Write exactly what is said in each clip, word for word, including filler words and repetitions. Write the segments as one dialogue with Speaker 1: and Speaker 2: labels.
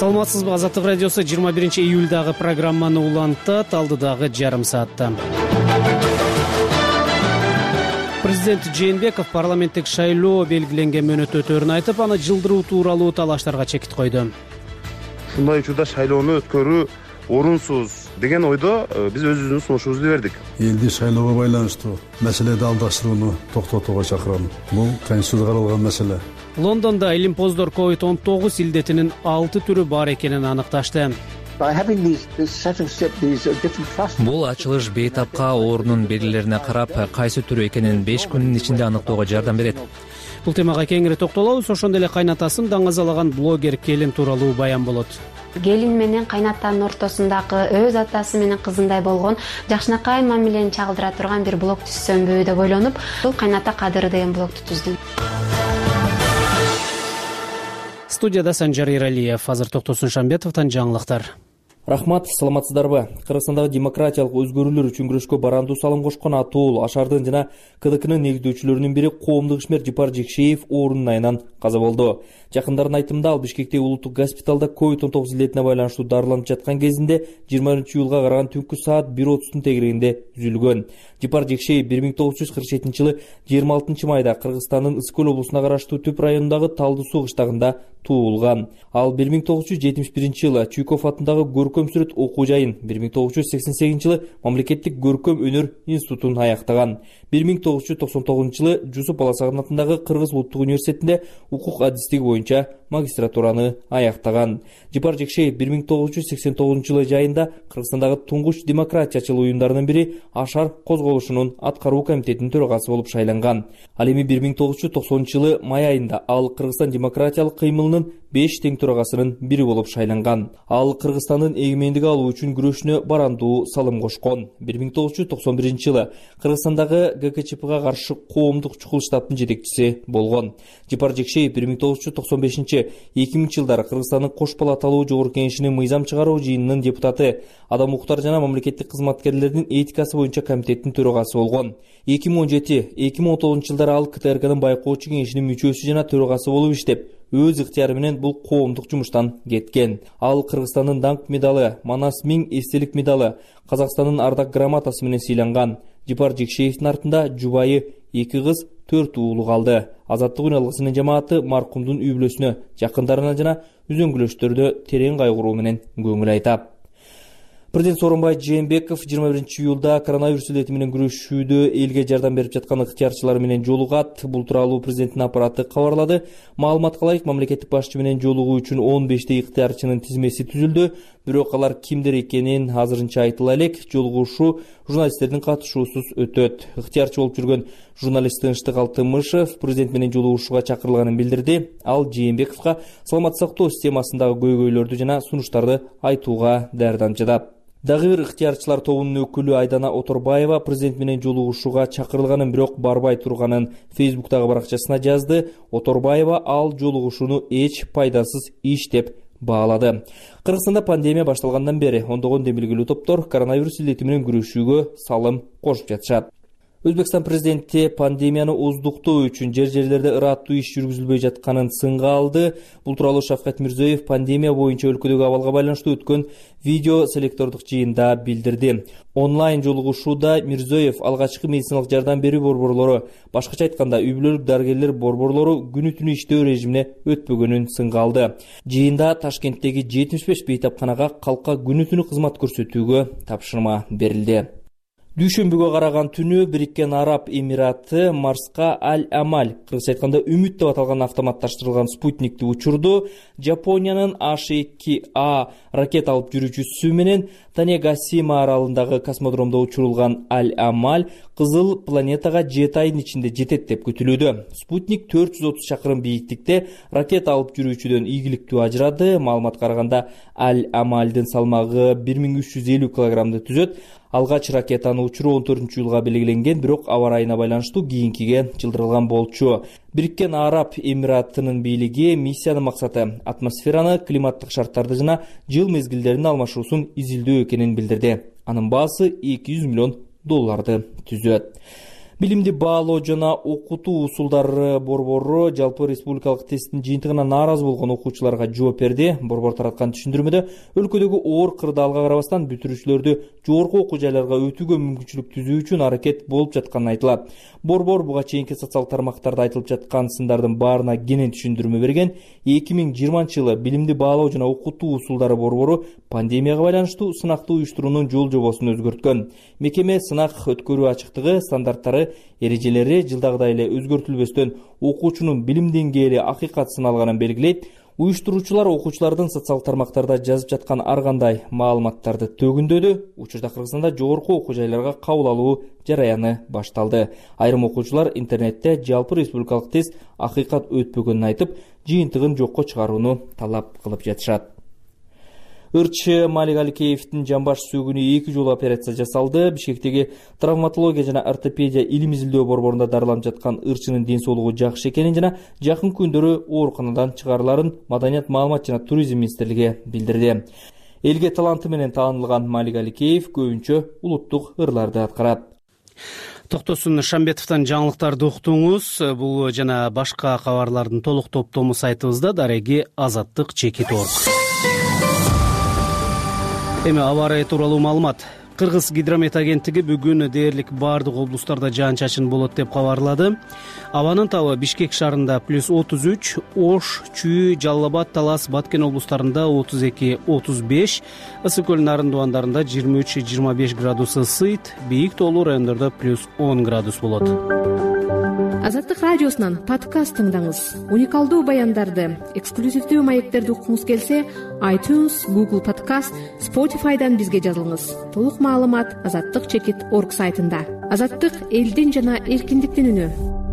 Speaker 1: Саламатсызбы, Азаттык радиосу жыйырма биринчи июлдагы программаны улантат. Алдыдагы жарым саатта президент Жээнбеков парламенттик шайлоо белгиленген мөөнөт өтөөрүн айтып, аны жылдыруу тууралуу талаштарга чекит койду.
Speaker 2: Ушундай учурда шайлоону өткөрүү орунсуз деген ойдо биз өзүбүздүн сунушубузду бердик.
Speaker 3: Элди шайлоого байланыштуу маселеди алдаштырууну токтотууга чакырам. Бул Конституцияда каралган маселе.
Speaker 1: Лондондо илимпоздор ковид он тогуз илдетинин алты түрү бар экенин аныкташты.
Speaker 4: Бул ачылыш бейтапка оорунун белгилерине карап, кайсы түрү экенин беш күндүн ичинде аныктоого жардам берет.
Speaker 1: Бул темага кеңири токтолобуз. Ошондой эле кайнатасын даңазалаган блогер келин тууралуу баян болот.
Speaker 5: Келин менен кайнатанын ортосундагы өз атасы менен кызындай болгон жакшынакай мамилени чагылдыра турган бир блог түзсөмбү деп ойлонуп, бул Кайната кадыры деген блогду түздүм.
Speaker 1: Студияда Санжар Иралиев, азыр Токтосун Шамбетовдон жаңылыктар.
Speaker 6: Рахмат, саламатсыздарбы? Кыргызстандагы демократиялык өзгөрүүлөр үчүн күрөшкө барандуу салым кошкон Атуул Ашардын жана КДКнын негиздөөчүлөрүнүн бири коомдук ишмер Жипар Жекшеев оорунун айынан каза болду. Жакындардын айтымында ал Бишкектеги улуттук госпиталда ковид он тогуз илдетине байланыштуу дарыланып жаткан кезинде жыйырма биринчи июлга караган түнкү саат бир отуздун тегерегинде түзүлгөн. Жипар Жекшеев бир миң тогуз жүз кырк жетинчи жылы жыйырма алтынчы майда Кыргызстандын Ысык Көл облусуна караштуу Түп районундагы Талды Суу кыштагында туулган. Ал бир миң тогуз жүз жетимиш биринчи жылы Чуйков атындагы көркөм сүрөт окуу жайын, бир миң тогуз жүз сексен сегизинчи жылы Мамлекеттик көркөм өнөр институтун аяктаган. бир миң тогуз жүз токсон тогузунчу жылы Жусуп Баласагын атындагы Кыргыз улуттук университетинде укук адистиги боюнча магистратураны аяктаган. Жипар Жекшеев бир миң тогуз жүз сексен тогузунчу жылы жайында Кыргызстандагы туңгуч демократиячыл уюмдарынын бири Ашар козголушунун аткаруу комитетинин төрагасы болуп шайланган. Ал эми бир миң тогуз жүз токсонунчу жылы май айында ал Кыргызстан демократиялык кыймылынын беш тең төрагасынын бири болуп шайланган. Ал Кыргызстандын эгемендик алуу үчүн күрөшүнө барандуу салым кошкон. бир миң тогуз жүз токсон биринчи жылы Кыргызстандагы ГКЧПга каршы коомдук чукул штабтын жетекчиси болгон. Жипар Жекшеев бир миң тогуз жүз токсон бешинчи эки миңинчи жылдары Кыргызстандын Кош палаталуу жогорку кеңешинин мыйзам чыгаруу жыйынынын депутаты, адам укуктары жана мамлекеттик кызматкерлердин этикасы боюнча комитеттин төрагасы болгон. эки миң он жети эки миң он тогузунчу жылдары ал КТРКнын байкоочу кеңешинин мүчөсү жана төрагасы болуп иштеп, өз ыктыяры менен бул коомдук жумуштан кеткен. Ал Кыргызстандын даңк медалы, Манас миң эстелик медалы, Казакстандын ардак грамотасы менен сыйланган. Жипар Жекшеевдин артында жубайы, эки кыз, төрт уулу калды. Азаттык үналгысынын жамааты маркумдун үй бүлөсүнө, жакындарына жана үзөңгүлөштөрдө терең кайгыруу менен көңүл айтат. Президент Сооронбай Жээнбеков жыйырма биринчи июлда коронавирус илдети менен күрөшүүдө элге жардам берип жаткан ыктыярчылар менен жолугат. Бул тууралуу президенттин аппараты кабарлады. Маалыматка ылайык, мамлекеттик башчы менен жолугуу үчүн он бештей ыктыярчынын тизмеси түзүлдү. Бирок алар кимдер экенин азырынча айтыла элек. Жолугушуу журналисттердин катышуусуз өтөт. Ыктыярчы болуп жүргөн журналист Тынчтык Алтымышев президент менен жолугушууга чакырылганын билдирди. Ал Жээнбековго саламаттык сактоо системасындагы көйгөйлөрдү жана сунуштарды айтууга даярданып жатат. Дагы бир ыктыярчылар тобунун өкүлү Айдана Оторбаева президент менен жолугушууга чакырылганын, бирок барбай турганын Фейсбуктагы баракчасына жазды. Оторбаева ал жолугушууну эч пайдасыз иш деп баалады. Кыргызстанда пандемия башталгандан бери ондогон демилгелүү топтор коронавирус илдети менен күрөшүүгө салым кошуп жатышат. Өзбекстан президенти пандемияны оздуктоо үчүн жер-жерлерде ыраттуу иш жүргүзүлбөй жатканын сынга алды. Бул тууралуу Шавкат Мирзиёев пандемия боюнча өлкөдөгү абалга байланыштуу өткөн видео селектордук жыйында билдирди. Онлайн жолугушууда Мирзиёев алгачкы медициналык жардам берүү борборлору, башкача айтканда үй бүлөлүк дарыгерлер борборлору күнү түнү иштөө режимине өтпөгөнүн сынга алды. Жыйында Ташкенттеги жетимиш беш бейтапканага калкка күнү түнү кызмат көрсөтүүгө тапшырма берилди. Дүйшөмбүгө караган түнү Бириккен Араб Эмираты Марска Аль-Амаль, кыргызча айтканда Үмүт деп аталган автоматташтырылган спутникти учурду. Жапониянын H эки A ракета алып жүрүүчүсү менен Танегасима аралындагы космодромдо учурулган Аль-Амаль кызыл планетага жети айдын ичинде жетет деп күтүлүүдө. Спутник төрт жүз отуз чакырым бийиктикте ракета алып жүрүүчүдөн ийгиликтүү ажырады. Маалыматка караганда Аль-Амальдын салмагы бир миң үч жүз элүү килограммды түзөт. Алгач ракетаны учуруу он төртүнчү июлга белгиленген, бирок аба ырайына байланыштуу кийинкиге жылдырылган болчу. Бириккен Араб Эмиратынын бийлиги миссиянын максаты атмосфераны, климаттык шарттарды жана жыл мезгилдеринин алмашуусун изилдөө экенин билдирди. Анын баасы эки жүз миллион долларды түзөт. Билимди баалоо жана окутуу усулдары борбору жалпы республикалык тесттин жыйынтыгына нааразы болгон окуучуларга жооп берди. Борбор тараткан түшүндүрмөдө өлкөдөгү оор кырдаалга карабастан бүтүрүүчүлөрдү жогорку окуу жайларга өтүүгө мүмкүнчүлүк түзүү үчүн аракет болуп жатканы айтылат. Борбор буга чейинки социалдык тармактарда айтылып жаткан сындардын баарына кенен түшүндүрмө берген. эки миң жыйырманчы жылы билимди баалоо жана окутуу усулдары борбору пандемияга байланыштуу сынакты уюштуруунун жол жобосун өзгөрткөн. Мекеме сынак өткөрүү ачыктыгы, стандарттары, эрежелери жылдагыдай эле өзгөртүлбөстөн окуучунун билим деңгээли акыйкат сыналганын белгилейт. Уюштуруучулар окуучулардын социалдык тармактарда жазып жаткан ар кандай маалыматтарды төгүндөдү. Учурда Кыргызстанда жогорку окуу жайларга кабыл алуу жараяны башталды. Айрым окуучулар интернетте жалпы республикалык тест акыйкат өтпөгөнүн айтып, жыйынтыгын жокко чыгарууну талап кылып жатышат. Ырчы Малик Аликеевдин жамбаш сөөгүнө эки жолу операция жасалды. Бишкектеги травматология жана ортопедия илим изилдөө борборунда дарыланып жаткан ырчынын ден соолугу жакшы экенин жана жакын күндөрү ооруканадан чыгарыларын Маданият, маалымат жана туризм министрлиги билдирди. Элге таланты менен таанылган Малик Аликеев көбүнчө улуттук ырларды аткарат.
Speaker 1: Токтосун Шамбетовдон жаңылыктарды уктуңуз. Бул жана башка кабарлардын толук топтому сайтыбызда дареги азаттык чекит точка орг. Эми аба ырайы тууралуу маалымат. Кыргыз гидромет агенттиги бүгүн дээрлик бардык облустарда жаан-чачын болот деп кабарлады. Абанын табы Бишкек шаарында плюс отуз үч, Ош, Чүй, Жалал Абад, Талас, Баткен облустарында отуз эки отуз беш, Ысык көл нарын дубандарында жыйырма үч жыйырма беш градус ысыйт, бийик тоолуу райондордо плюс он градус болот.
Speaker 7: Азаттык радиосунан подкаст тыңдаңыз. Уникалдуу баяндарды, эксклюзивдүү маектерди уккуңуз келсе, iTunes, Google Podcast, Spotify'дан бизге жазылыңыз. Толук маалымат азаттык чекит точка орг сайтында. Азаттык элдин жана эркиндиктин үнү.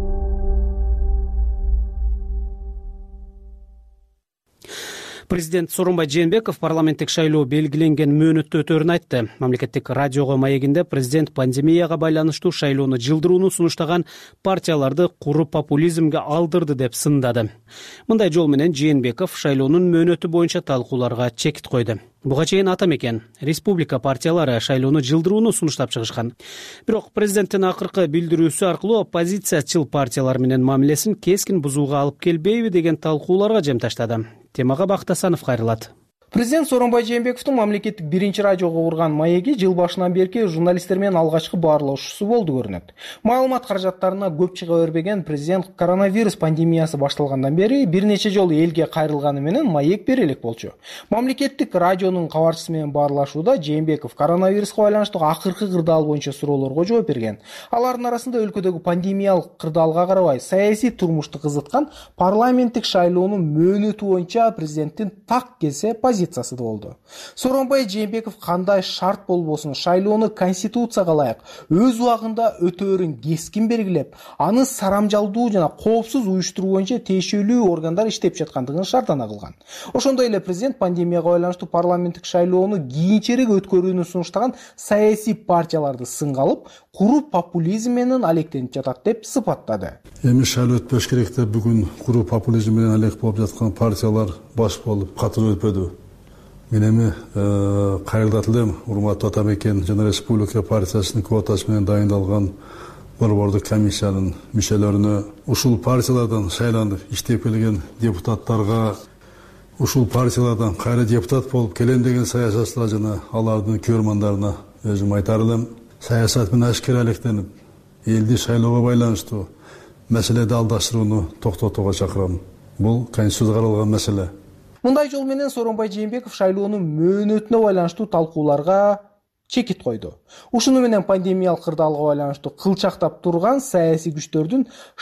Speaker 1: Президент Сооронбай Жээнбеков парламенттик шайлоо белгиленген мөөнөттө өтөөрүн айтты. Мамлекеттик радиого маегинде президент пандемияга байланыштуу шайлоону жылдырууну сунуштаган партияларды куру популизмге алдырды деп сындады. Мындай жол менен Жээнбеков шайлоонун мөөнөтү боюнча талкууларга чекит койду. Буга чейин ата мекен республика партиялары шайлоону жылдырууну сунуштап чыгышкан. Бирок президенттин акыркы билдирүүсү аркылуу оппозициячыл партиялар менен мамилесин кескин бузууга алып келбейби деген талкууларга жем таштады. Темага Бактасанов кайрылат.
Speaker 8: Президент Сооронбай Жээнбековдун мамлекеттик биринчи радиого курган маеги жыл башынан берки журналистер менен алгачкы баарлашуусу болду көрүнөт. Маалымат каражаттарына көп чыга бербеген президент коронавирус пандемиясы башталгандан бери бир нече жолу элге кайрылганы менен маек бере элек болчу. Мамлекеттик радионун кабарчысы менен баарлашууда Жээнбеков коронавируска байланыштуу акыркы кырдаал боюнча суроолорго жооп берген. Алардын арасында өлкөдөгү пандемиялык кырдаалга карабай саясий турмушту кызыткан парламенттик шайлоонун мөөнөтү боюнча президенттин так келсе позициясы да болду. Сооронбай Жээнбеков кандай шарт болбосун шайлоону конституцияга ылайык өз убагында өтөөрүн кескин белгилеп, аны сарамжалдуу жана коопсуз уюштуруу боюнча тиешелүү органдар иштеп жаткандыгын шартана кылган. Ошондой эле президент пандемияга байланыштуу парламенттик шайлоону кийинчерээк өткөрүүнү сунуштаган саясий партияларды сынга алып, куру популизм менен алектенип жатат деп сыпаттады.
Speaker 3: Эми шайлоо өтпөш керек деп бүгүн куру популизм менен алек болуп жаткан партиялар баш болуп катыр өтпөдү. Мен эми кайрылат элем урматтуу ата мекен жана республика партиясынын квотасы менен дайындалган борбордук комиссиянын мүчөлөрүнө, ушул партиялардан шайланып иштеп келген депутаттарга, ушул партиялардан кайра депутат болуп келем деген саясатчылар жана алардын көрмандарына өзүм айтар элем, саясат менен ашкера алектенип, элди шайлоого байланыштуу маселеди алдаштырууну токтотууга чакырам. Бул конституцияда каралган маселе.
Speaker 8: Мындай жол менен Сооронбай Жээнбеков шайлоонун мөөнөтүнө байланыштуу талкууларга чекит койду. Ушуну менен пандемиялык кырдаалга байланыштуу кылчактап турган саясий күчтөрдүн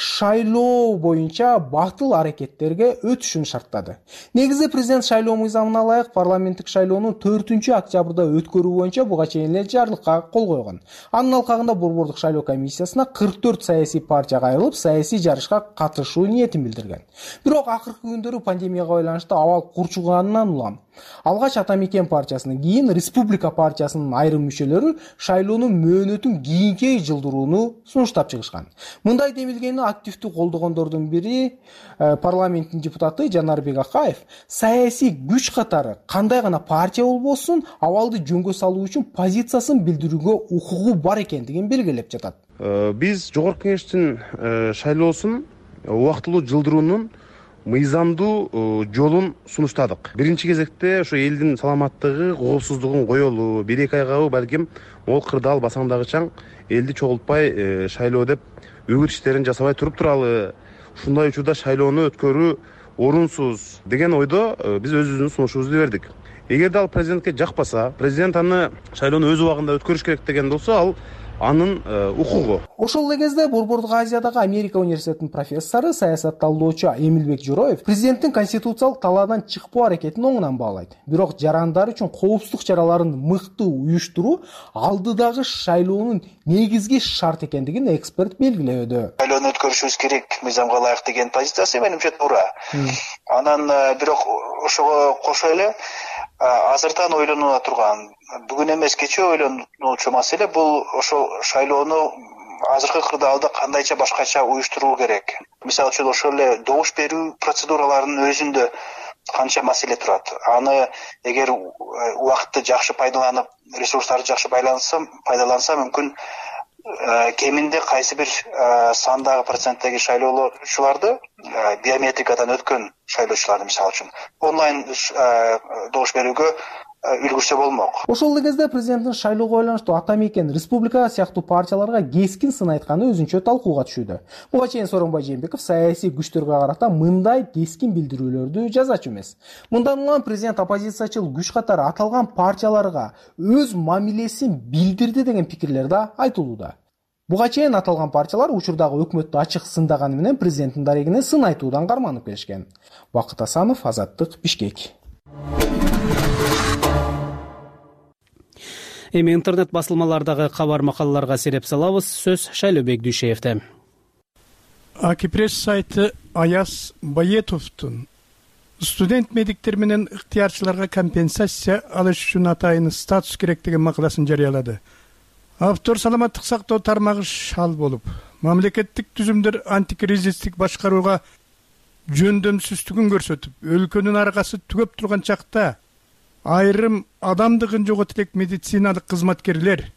Speaker 8: шайлоо боюнча батыл аракеттерге өтүшүн шарттады. Негизи президент шайлоо мыйзамына ылайык парламенттик шайлоону төртүнчү октябрда өткөрүү боюнча буга чейин эле жарлыкка кол койгон. Анын алкагында борбордук шайлоо комиссиясына кырк төрт саясий партия кайрылып, саясий жарышка катышуу ниетин билдирген. Бирок акыркы күндөрү пандемияга байланыштуу абал курчуганынан улам алгач ата мекен партиясынын, кийин республика партиясынын айрым мүчөлөрү шайлоонун мөөнөтүн кийинке жылдырууну сунуштап чыгышкан. Мындай демилгени активдүү колдогондордун бири парламенттин депутаты Жанарбек Акаев саясий күч катары кандай гана партия болбосун абалды жөнгө салуу үчүн позициясын билдирүүгө укугу бар экендигин белгилеп жатат.
Speaker 2: Биз жогорку кеңештин шайлоосун убактылуу жылдыруунун мыйзамдуу жолун сунуштадык. Биринчи кезекте ошо элдин саламаттыгы, коопсуздугун коелу, бир эки айгабы балким могул кырдаал басаңдагычаң элди чогултпай шайлоо деп өгүт иштерин жасабай туруп туралы. Ушундай учурда шайлоону өткөрүү орунсуз деген ойдо биз өзүбүздүн сунушубузду бердик. Эгерде ал президентке жакпаса, президент аны шайлоону өз убагында өткөрүш керек деген болсо, ал анын укугу.
Speaker 8: Ошол эле кезде Борбордук Азиядагы Америка университетинин профессору, саясат талдоочу Эмилбек Жороев президенттин конституциялык талаадан чыкпоо аракетин оңунан баалайт. Бирок жарандар үчүн коопсуздук чараларын мыкты уюштуруу алдыдагы шайлоонун негизги шарт экендигин эксперт белгилөөдө.
Speaker 9: Шайлоону өткөрүшүбүз керек, мыйзамга ылайык деген позициясы менимче туура. Анан бирок ошого кошо эле азыртан ойлонула турган, бүгүн эмес кечээ ойлонуучу маселе бул ошол шайлоону азыркы кырдаалда кандайча башкача уюштуруу керек. Мисалы үчүн ошол эле добуш берүү процедураларынын өзүндө канча маселе турат. Аны эгер убакытты жакшы пайдаланып, ресурстарды жакшы байланса, пайдаланса мүмкүн кеминде кайсы бир сандагы проценттеги шайлоочуларды биометрикадан өткөн шайлоочуларды мисалы үчүн онлайн добуш берүүгө үлгүрсө болмок.
Speaker 8: Ошол эле кезде президенттин шайлоого байланыштуу ата мекен республика сыяктуу партияларга кескин сын айтканы өзүнчө талкууга түшүүдө. Буга чейин Сооронбай Жээнбеков саясий күчтөргө карата мындай кескин билдирүүлөрдү жазачу эмес. Мындан улам президент оппозициячыл күч катары аталган партияларга өз мамилесин билдирди деген пикирлер да айтылууда. Буга чейин аталган партиялар учурдагы өкмөттү ачык сындаганы менен президенттин дарегине сын айтуудан карманып келишкен. Бакыт Асанов, Азаттык, Бишкек.
Speaker 1: Эми интернет басылмалардагы кабар макалаларга сереп салабыз. Сөз Шайлообек Дүйшеевде.
Speaker 10: Акипресс сайты Аяз Баетовдун студент медиктер менен ыктыярчыларга компенсация алыш үчүн атайын статус керек деген макаласын жарыялады. Автор саламаттык сактоо тармагы шал болуп, мамлекеттик түзүмдөр антикризистик башкарууга жөндөмсүздүгүн көрсөтүп, өлкөнүн аркасы түгөп турган чакта айрым адамдыгын жоготуп элек медициналык кызматкерлер,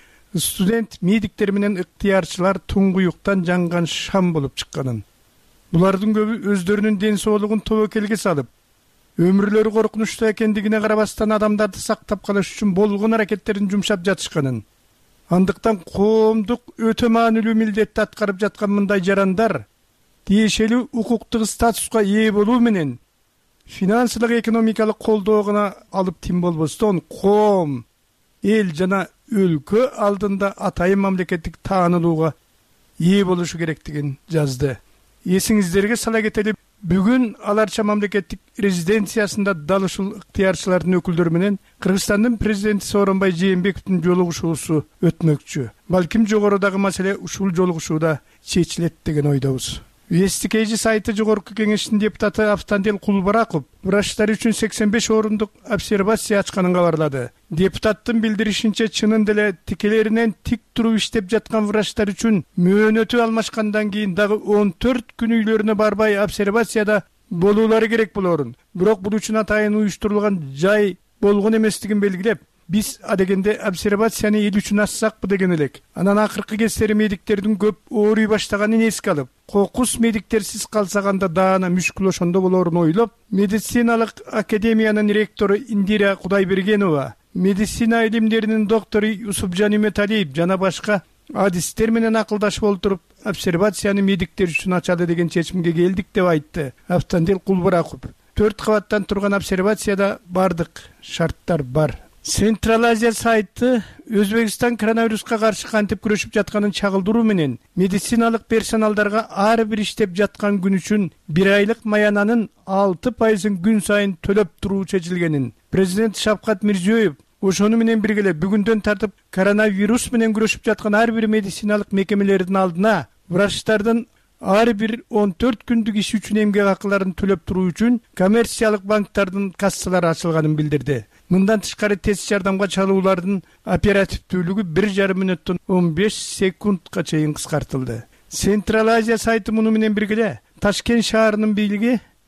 Speaker 10: студент медиктер менен ыктыярчылар туңгуюктан жанган шам болуп чыкканын, булардын көбү өздөрүнүн ден соолугун тобокелге салып, өмүрлөрү коркунучта экендигине карабастан адамдарды сактап калыш үчүн болгон аракеттерин жумшап жатышканын, андыктан коомдук өтө маанилүү милдетти аткарып жаткан мындай жарандар тиешелүү укуктук статуска ээ болуу менен финансылык экономикалык колдоо гана алып тим болбостон коом, эл жана өлкө алдында атайын мамлекеттик таанылууга ээ болушу керектигин жазды. Эсиңиздерге сала кетели, бүгүн аларча мамлекеттик резиденциясында дал ушул ыктыярчылардын өкүлдөрү менен Кыргызстандын президенти Сооронбай Жээнбековдун жолугушуусу өтмөкчү. Балким жогорудагы маселе ушул жолугушууда чечилет деген ойдобуз. Вестикейжи сайты жогорку кеңештин депутаты Автандел Кулбараков врачтар үчүн сексен беш орундук обсервация ачканын кабарлады. Депутаттын билдиришинче, чынын деле тикелеринен тик туруп иштеп жаткан врачтар үчүн мөөнөтү алмашкандан кийин дагы он төрт күн үйлөрүнө барбай обсервацияда болуулары керек болорун. Бирок бул үчүн атайын уюштурулган жай болгон эместигин белгилеп, биз адегенде обсервацияны эл үчүн ачсакпы деген элек. Анан акыркы кездери медиктердин көп ооруй баштаганын эске алып, кокус медиктерсиз калсаганда даана мүшкүл ошондо болорун ойлоп, медициналык академиянын ректору Индира Кудайбергенова, медицина илимдеринин доктору Юсупжан Үмөталиев жана башка адистер менен акылдашып олтуруп, обсервацияны медиктер үчүн ачалы деген чечимге келдик деп айтты Автандел Кулбараков. Төрт кабаттан турган обсервацияда бардык шарттар бар. Централ Азия сайты Өзбекстан коронавируска каршы кантип күрөшүп жатканын чагылдыруу менен медициналык персоналдарга ар бир иштеп жаткан күн үчүн бир айлык маянанын алты пайызын күн сайын төлөп туруу чечилгенин, президент Шавкат Мирзиёев ошону менен бирге эле бүгүндөн тартып коронавирус менен күрөшүп жаткан ар бир медициналык мекемелердин алдына врачтардын ар бир он төрт күндүк иш үчүн эмгек акыларын төлөп туруу үчүн коммерциялык банктардын кассалары ачылганын билдирди. Мындан тышкары тез жардамга чалуулардын оперативдүүлүгү бир жарым мүнөттөн он беш секундка чейин кыскартылды. Централ Азия сайты муну менен бирге эле Ташкент шаарынын бийлиги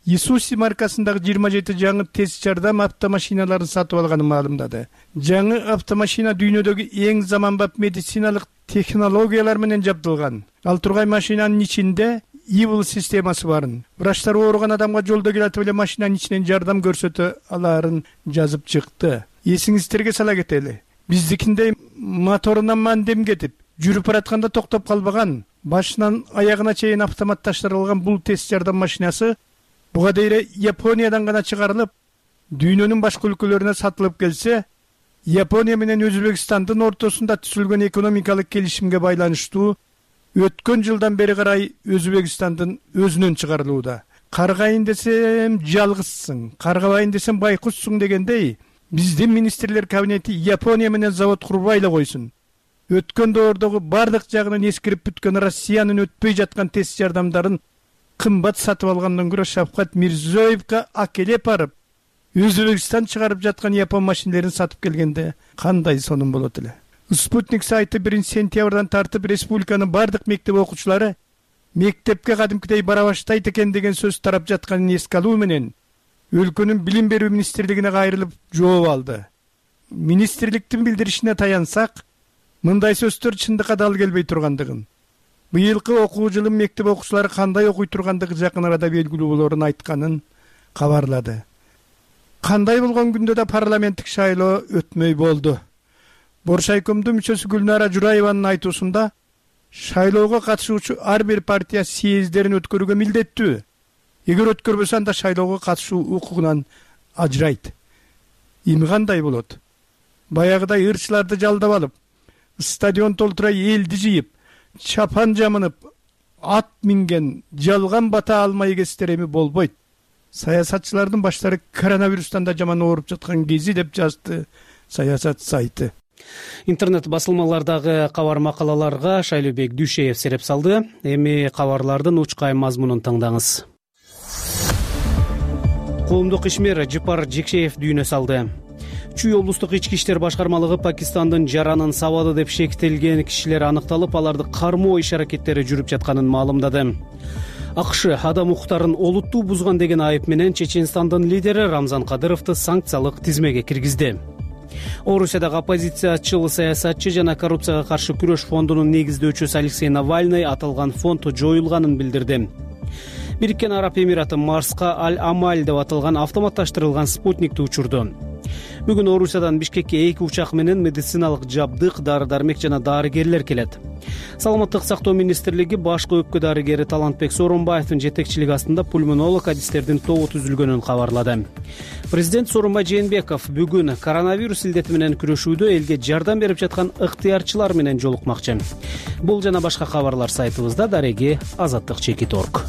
Speaker 10: Isuzu маркасындагы жыйырма жети жаңы тез жардам автомашиналарын сатып алганын маалымдады. Жаңы автомашина дүйнөдөгү эң заманбап медициналык технологиялар менен жабдылган. Ал тургай машинанын ичинде Evil системасы барын. Врачтар ооруган адамга жолдо келатып эле машинанын ичинен жардам көрсөтө аларын жазып чыкты. Эсиңиздерге сала кетели. Биздикиндей моторунан мандем кетип, жүрүп баратканда токтоп калбаган, башынан аягына чейин автоматташтырылган бул тез жардам машинасы буга дейре Япониядан гана чыгарылып, дүйнөнүн башка өлкөлөрүнө сатылып келсе, Япония менен Өзбекстандын ортосунда түзүлгөн экономикалык келишимге байланыштуу өткөн жылдан бери карай Өзбекстандын өзүнөн чыгарылууда. Каргайын десем жалгызсың, каргабайын десем байкуссуң дегендей, биздин министрлер кабинети Япония менен завод курбай эле койсун. Өткөн доордогу бардык жагынан эскирип бүткөн Россиянын өтпөй жаткан тез жардамдарын кымбат сатып алгандан көрө Шавкат Мирзиёевго акелеп барып, Өзбекстан чыгарып жаткан япон машинелерин сатып келгенде кандай сонун болот эле. Спутник сайты биринчи сентябрдан тартып республиканын бардык мектеп окуучулары мектепке кадимкидей бара баштайт экен деген сөз тарап жатканын эске алуу менен өлкөнүн билим берүү министрлигине кайрылып жооп алды. Министрликтин билдиришине таянсак, мындай сөздөр чындыкка дал келбей тургандыгын, быйылкы окуу жылын мектеп окуучулары кандай окуй тургандыгы жакын арада белгилүү болорун айтканын кабарлады. Кандай болгон күндө да парламенттик шайлоо өтмөй болду. Боршайкомдун мүчөсү Гүлнара Жураеванын айтуусунда шайлоого катышуучу ар бир партия съездерин өткөрүүгө милдеттүү. Эгер өткөрбөсө анда шайлоого катышуу укугунан ажырайт. Эми кандай болот? Баягыдай ырчыларды жалдап алып, стадион толтура элди жыйып, чапан жамынып, ат минген, жалган бата алмай кестер эми болбойт. Саясатчылардын баштары коронавирустан да жаман ооруп жаткан кези деп жазды саясат сайты.
Speaker 1: Интернет басылмалардагы кабар макалаларга Шайлообек Дүйшеев сереп салды. Эми кабарлардын учкай мазмунун тыңдаңыз. Коомдук ишмер Жыпар Жекшеев дүйнө салды. Чүй облустук ички иштер башкармалыгы Пакистандын жаранын сабады деп шектелген кишилер аныкталып, аларды кармоо иш-аракеттери жүрүп жатканын маалымдады. АКШ адам укуктарын олуттуу бузган деген айып менен Чеченстандын лидери Рамзан Кадыровду санкциялык тизмеге киргизди. Орусиядагы оппозициячыл саясатчы жана коррупцияга каршы күрөш фондунун негиздөөчүсү Алексей Навальный аталган фонд жоюлганын билдирди. Бириккен Араб Эмираты Марска Аль-Амаль деп аталган автоматташтырылган спутникти учурду. Бүгүн Орусиядан Бишкекке эки учак менен медициналык жабдык, дары-дармек жана дарыгерлер келет. Саламаттык сактоо министрлиги башкы өпкө дарыгери Талантбек Сооронбаевдин жетекчилиги астында пульмонолог адистердин тобу түзүлгөнүн кабарлады. Президент Сооронбай Жээнбеков бүгүн коронавирус илдети менен күрөшүүдө элге жардам берип жаткан ыктыярчылар менен жолукмакчы. Бул жана башка кабарлар сайтыбызда. Дареги азаттык чекит точка орг.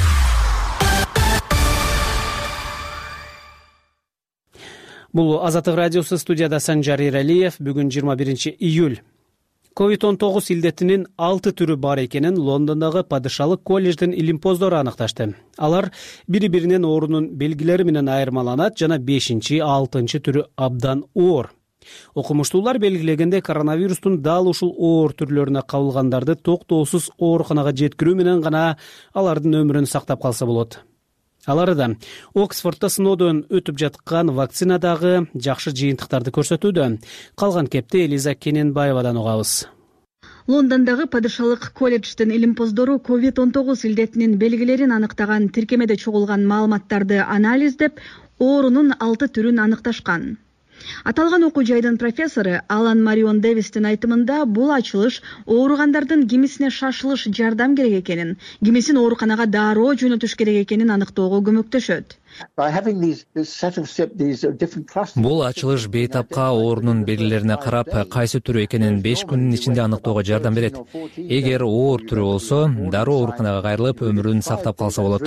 Speaker 1: Бул Азаттык радиосу, студияда Санжар Эралиев. Бүгүн жыйырма биринчи июль. ковид он тогуз илдетинин алты түрү бар экенин Лондондогу Падышалык колледждин илимпоздору аныкташты. Алар бири-биринен оорунун белгилери менен айырмаланат жана бешинчи, алтынчы түрү абдан оор. Окумуштуулар белгилегенде коронавирустун дал ушул оор түрлөрүнө кабылгандарды токтоосуз ооруканага жеткирүү менен гана алардын өмүрүн сактап калса болот. Алары да Оксфордто сыноодон өтүп жаткан вакцинадагы жакшы жыйынтыктарды көрсөтүүдө. Калган кепти Элиза Кененбаевадан угабыз.
Speaker 11: Лондондогу Падышалык колледждин илимпоздору ковид он тогуз илдетинин белгилерин аныктаган тиркемеде чогулган маалыматтарды анализдеп, оорунун алты түрүн аныкташкан. Аталган окуу жайдын профессору Алан Марион Дэвистин айтымында бул ачылыш ооругандардын кимисине шашылыш жардам керек экенин, кимисин ооруканага дароо жөнөтүш керек экенин аныктоого көмөктөшөт.
Speaker 4: Бул ачылыш бейтапка оорунун белгилерине карап, кайсы түрү экенин беш күндүн ичинде аныктоого жардам берет. Эгер оор түрү болсо, дароо ооруканага кайрылып, өмүрүн сактап калса болот.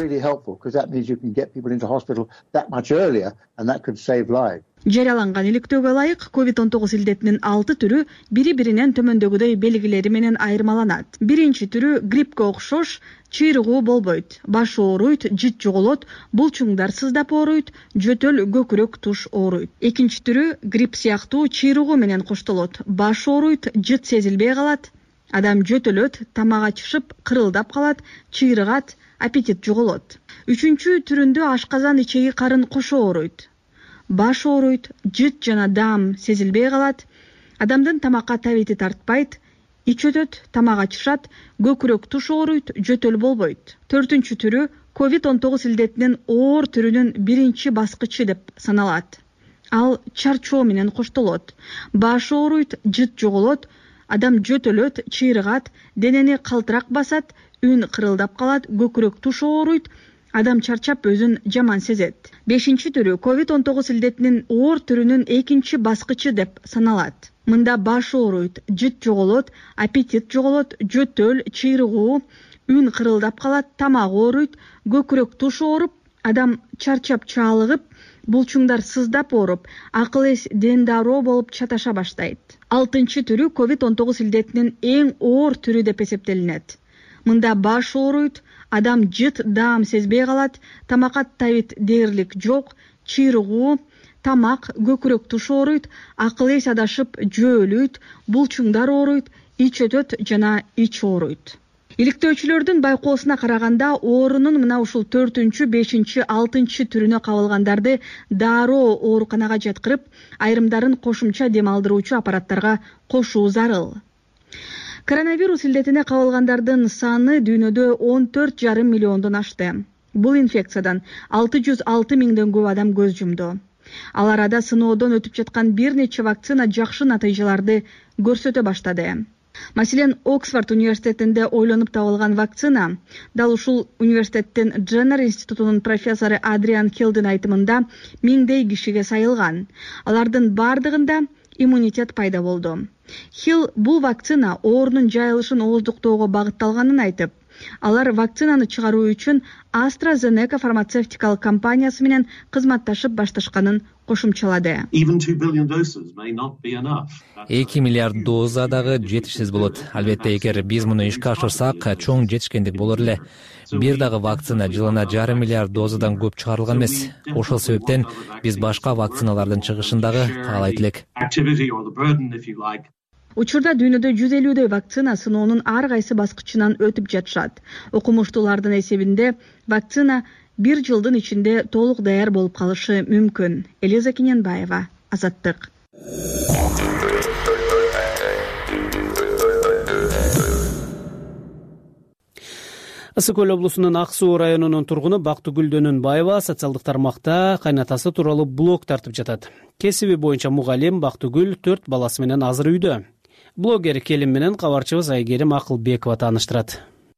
Speaker 11: Жарыяланган иликтөөгө ылайык, ковид он тогуз илдетинин алты түрү бири-биринен төмөндөгүдөй белгилери менен айырмаланат. Биринчи түрү гриппке окшош чыйрыгуу болбойт, баш ооруйт, жыт жоголот, булчуңдар сыздап ооруйт, жөтөл, көкүрөк, туш ооруйт. Экинчи түрү грипп сыяктуу чыйрыгуу менен коштолот, баш ооруйт, жыт сезилбей калат, адам жөтөлөт, тамак ачышып, кырылдап калат, чыйрыгат, аппетит жоголот. үчүнчү түрүндө ашказан ичеги карын кошо ооруйт, баш ооруйт, жыт жана даам сезилбей калат, адамдын тамакка табити тартпайт, ич өтөт, тамак ачышат, көкүрөк туш ооруйт, жөтөл болбойт. Төртүнчү түрү ковид он тогуз илдетинин оор түрүнүн биринчи баскычы деп саналат. Ал чарчоо менен коштолот. Баш ооруйт, жыт жоголот, адам жөтөлөт, чыйрыгат, денени калтырак басат, үн кырылдап калат, көкүрөк туш ооруйт, адам чарчап өзүн жаман сезет. Бешинчи түрү ковид он тогуз илдетинин оор түрүнүн экинчи баскычы деп саналат. Мында баш ооруйт, жыт жоголот, аппетит жоголот, жөтөл, чыйрыгуу, үн кырылдап калат, тамак ооруйт, көкүрөк туш ооруп, адам чарчап чаалыгып, булчуңдар сыздап ооруп, акыл эс ден дароо болуп чаташа баштайт. Алтынчы түрү ковид он тогуз илдетинин эң оор түрү деп эсептелинет. Мында баш ооруйт, адам жыт даам сезбей калат, тамакка табит дээрлик жок, чыйрыгуу, тамак, көкүрөк туш ооруйт, акыл эс адашып жөөлүйт, булчуңдар ооруйт, ич өтөт жана ич ооруйт. Иликтөөчүлөрдүн байкоосуна караганда оорунун мына ушул төртүнчү, бешинчи, алтынчы түрүнө кабылгандарды дароо ооруканага жаткырып, айрымдарын кошумча дем алдыруучу аппараттарга кошуу зарыл. Коронавирус илдетине кабылгандардын саны дүйнөдө он төрт жарым миллиондон ашты. Бул инфекциядан алты жүз алты миңден көп адам көз жумду. Ал арада сыноодон өтүп жаткан бир нече вакцина жакшы натыйжаларды көрсөтө баштады. Маселен, Оксфорд университетинде ойлонуп табылган вакцина дал ушул университеттин Дженнер институтунун профессору Адриан Хиллдин айтымында миңдей кишиге сайылган. Алардын бардыгында иммунитет пайда болду. Хилл бул вакцина оорунун жайылышын ооздуктоого багытталганын айтып, алар вакцинаны чыгаруу үчүн AstraZeneca фармацевтикалык компаниясы менен кызматташып башташканын кошумчалады.
Speaker 4: эки миллиард доза дагы жетишсиз болот. Албетте, эгер биз муну ишке ашырсак, чоң жетишкендик болор эле. Бир дагы вакцина жылына жарым миллиард дозадан көп чыгарылган эмес. Ошол себептен биз башка вакциналардын чыгышын дагы каалайт элек.
Speaker 11: Учурда дүйнөдө жүз элүүдөй вакцина сыноонун ар кайсы баскычынан өтүп жатышат. Окумуштуулардын эсебинде вакцина бир жылдын ичинде толук даяр болуп калышы мүмкүн. Элиза Кененбаева, Азаттык.
Speaker 1: Ысык көл облусунун Ак Суу районунун тургуну Бактыгүл Дөнөнбаева социалдык тармакта кайнатасы тууралуу блог тартып жатат. Кесиби боюнча мугалим Бактыгүл төрт баласы менен азыр үйдө. Блогер келин менен кабарчыбыз Айгерим Акылбекова тааныштырат.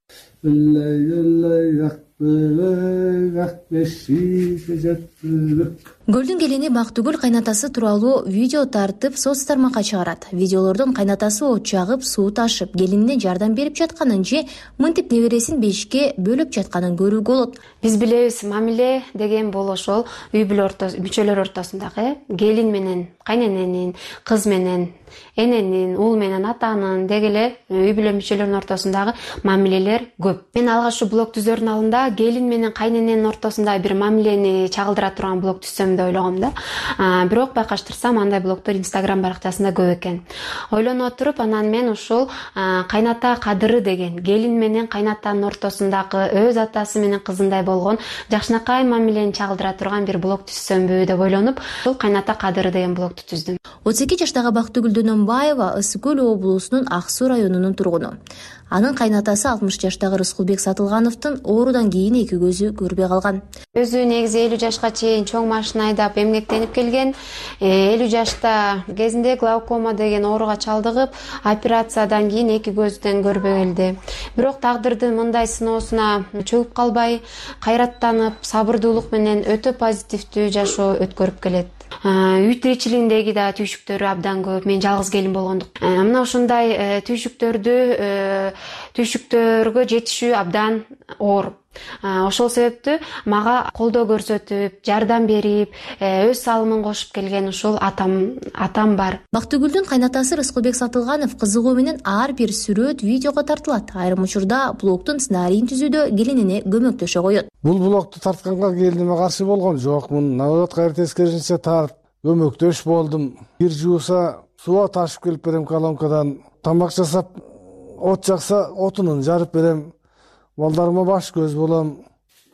Speaker 12: Көлдүн келини Бактыгүл кайнатасы тууралуу видео тартып соц тармакка чыгарат. Видеолордон кайнатасы от жагып, суу ташып, келинине жардам берип жатканын же мынтип небересин бешикке бөлөп жатканын көрүүгө болот.
Speaker 5: Биз билебиз, мамиле деген бул ошол үй бүлө мүчөлөр ортосундагы келин менен кайнененин, кыз менен эненин, уул менен атанын дегеле үй бүлө мүчөлөрүнүн ортосундагы мамилелер көп. Мен алгач ушу блог түзөрдүн алдында келин менен кайнененин ортосунда бир мамилени чагылдыра турган блог түзсөм деп ойлогом да. Бирок байкаштырсам андай блогдор Instagram баракчасында көп экен. Ойлонуп отуруп, анан мен ушул кайната кадыры деген келин менен кайнатанын ортосундагы өз атасы менен кызындай болгон жакшынакай мамилени чагылдыра турган бир блог түзсөмбү деп ойлонуп, ушул кайната кадыры деген блогду түздүм.
Speaker 12: отуз эки жаштагы Бактыгүл Дөнөнбаева Ысык көл облусунун Ак Суу районунун тургуну. Анын кайнатасы алтымыш жаштагы Рыскулбек Сатылгановдун оорудан кийин эки көзү көрбөй калган.
Speaker 5: Өзү негизи элүү жашка чейин чоң машина айдап эмгектенип келген. элүү жашта кезинде глаукома деген ооруга чалдыгып, операциядан кийин эки көздөн көрбөй келди. Бирок тагдырдын мындай сыноосуна чөгүп калбай, кайраттанып, сабырдуулук менен өтө позитивдүү жашоо өткөрүп келет. Үй тиричилигиндеги да түйшүктөрү абдан көп. Мен жалгыз келин болгондук. Мына ушундай түйшүктөрдү түйшүктөргө жетишүү абдан оор. Ошол себептүү мага колдоо көрсөтүп, жардам берип, өз салымын кошуп келген ушул атам атам бар.
Speaker 12: Бактыгүлдүн кайнатасы Рыскулбек Сатылганов кызыгуу менен ар бир сүрөт видеого тартылат. Айрым учурда блогдун сценарийин түзүүдө келинине көмөктөшө коет.
Speaker 13: Бул блогду тартканга келиниме каршы болгон жокмун. Наоборот, кайра тескерисинче тарт, көмөктөш болдум. Бир жууса суу ташып келип берем колонкадан, тамак жасап, от жакса отунун жарып берем. Балдарыма баш көз болом.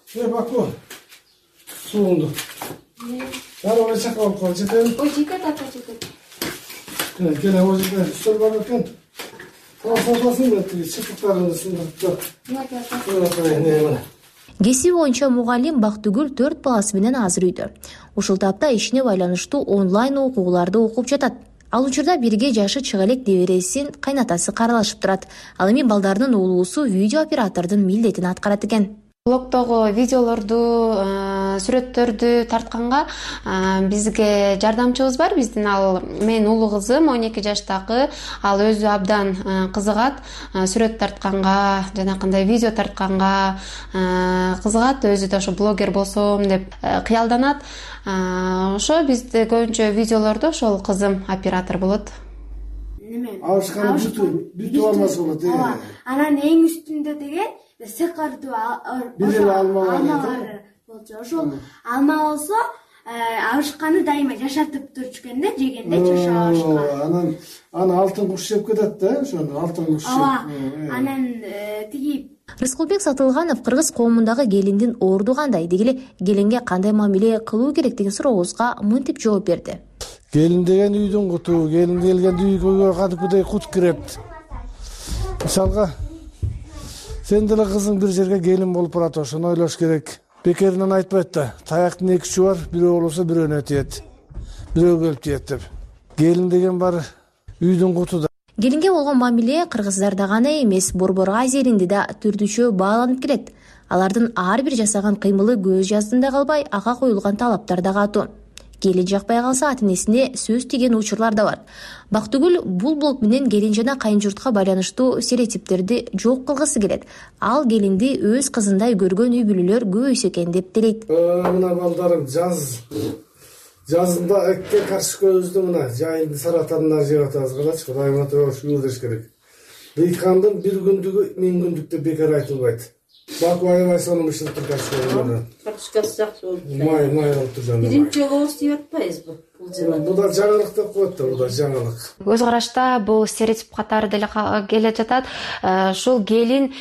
Speaker 13: Е, Баку. Суунду. Бара ora чакап алып кал, жетеби?
Speaker 5: Ой, жетет ата, жетет.
Speaker 13: Келе, о жерде үстөл бар экен. Сапасын да тиги чыкыктарын сындырып.
Speaker 12: Кесиби боюнча мугалим Бактыгүл төрт баласы менен азыр үйдө. Ушул тапта ишине байланыштуу онлайн окууларды окуп жатат. Ал учурда бирге жашы чыга элек небересин кайнатасы каралашып турат. Ал эми балдарынын уулуусу видео оператордун милдетин аткарат экен.
Speaker 5: Блогдогу видеолорду, сүрөттөрдү тартканга бизге жардамчыбыз бар. Биздин ал менин улуу кызым он эки жаштагы, ал өзү абдан кызыгат. Сүрөт тартканга, жанакындай видео тартканга кызыгат. Өзү да ошо блогер болсом деп кыялданат. Ошо бизде көбүнчө видеолордо ошол кызым оператор болот.
Speaker 13: Алышкан бүтүп алмаса болот.
Speaker 14: Анан эң үстүндө деген сыкырдуу алмалары болчу. Ошол алма болсо абышканы дайыма жашатып турчу экен да, жегенде жашап абышкан.
Speaker 13: Анан аны алтын куш жеп кетет да, ошону алтын куш.
Speaker 14: Ооба. Анан тиги
Speaker 12: Рыскулбек Сатылганов кыргыз коомундагы келиндин орду кандай, дегеле келинге кандай мамиле кылуу керек деген сурообузга мынтип жооп берди.
Speaker 13: Келин деген үйдүн куту, келин келгенде үйгө кадыкудай кут кирет. Мисалга сен деле кызың бир жерге келин болуп барат, ошону ойлош керек. Бекеринен айтпайт да, таяктын эки учу бар, бирөө болсо бирөөнө тиет, бирөө келип тиет деп. Келин деген бар үйдүн куту да.
Speaker 12: Келинге болгон мамиле кыргыздарда гана эмес, Борбор Азия элинде да түрдүчө бааланып келет. Алардын ар бир жасаган кыймылы көз жаздында калбай, ага коюлган талаптар да катуу. Келин жакпай калса ата-энесине сөз тиген учурлар да бар. Бактыгүл бул блог менен келин жана кайынжуртка байланыштуу стереотиптерди жок кылгысы келет. Ал келинди өз кызындай көргөн үй бүлөлөр көбөйсө экен деп тилейт.
Speaker 13: Мына балдарым жаз жазында экке каршы көздү мына жайынды саратанына жеп атабыз. Карачы, Кудайыма туруш үйрөш керек. Бейткандын бир күндүгү миң күндүк деп бекер айтылбайт. Бак аябай сонун ишилтип качкан.
Speaker 15: Качкасы жакшы болуп.
Speaker 13: Май, май болуп турган.
Speaker 15: Биринчи жолу деп атпайбызбы?
Speaker 13: Бул да жаңылык деп коет да, бул да жаңылык.
Speaker 5: Көз карашта бул стереотип катары деле келе жатат. Ушул келин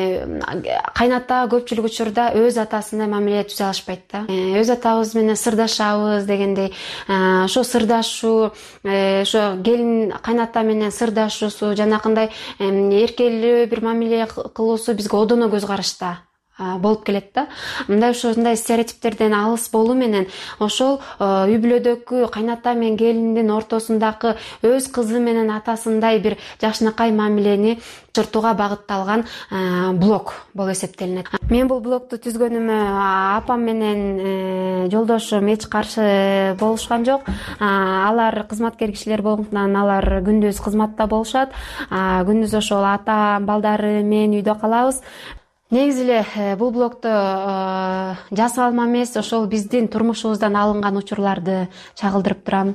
Speaker 5: кайната көпчүлүк учурда өз атасындай мамиле түзө алышпайт да. Өз атабыз менен сырдашабыз дегендей, ошо сырдашуу, ошо келин кайната менен сырдашуусу, жанакындай эркелүү бир мамиле кылуусу бизге одоно көз карашта болуп келет да. Мындай ушундай стереотиптерден алыс болуу менен ошол үй бүлөдөгү кайната менен келиндин ортосундагы өз кызы менен атасындай бир жакшынакай мамилени чыртууга багытталган блог болуп эсептелинет. Мен бул блогду түзгөнүмө апам менен жолдошум эч каршы болушкан жок. Алар кызматкер кишилер болгондуктан алар күндүз кызматта болушат. Күндүз ошол ата балдары мен үйдө калабыз. Негизи эле бул блогду жасап эмес, ошол биздин турмушубуздан алынган учурларды чагылдырып турам.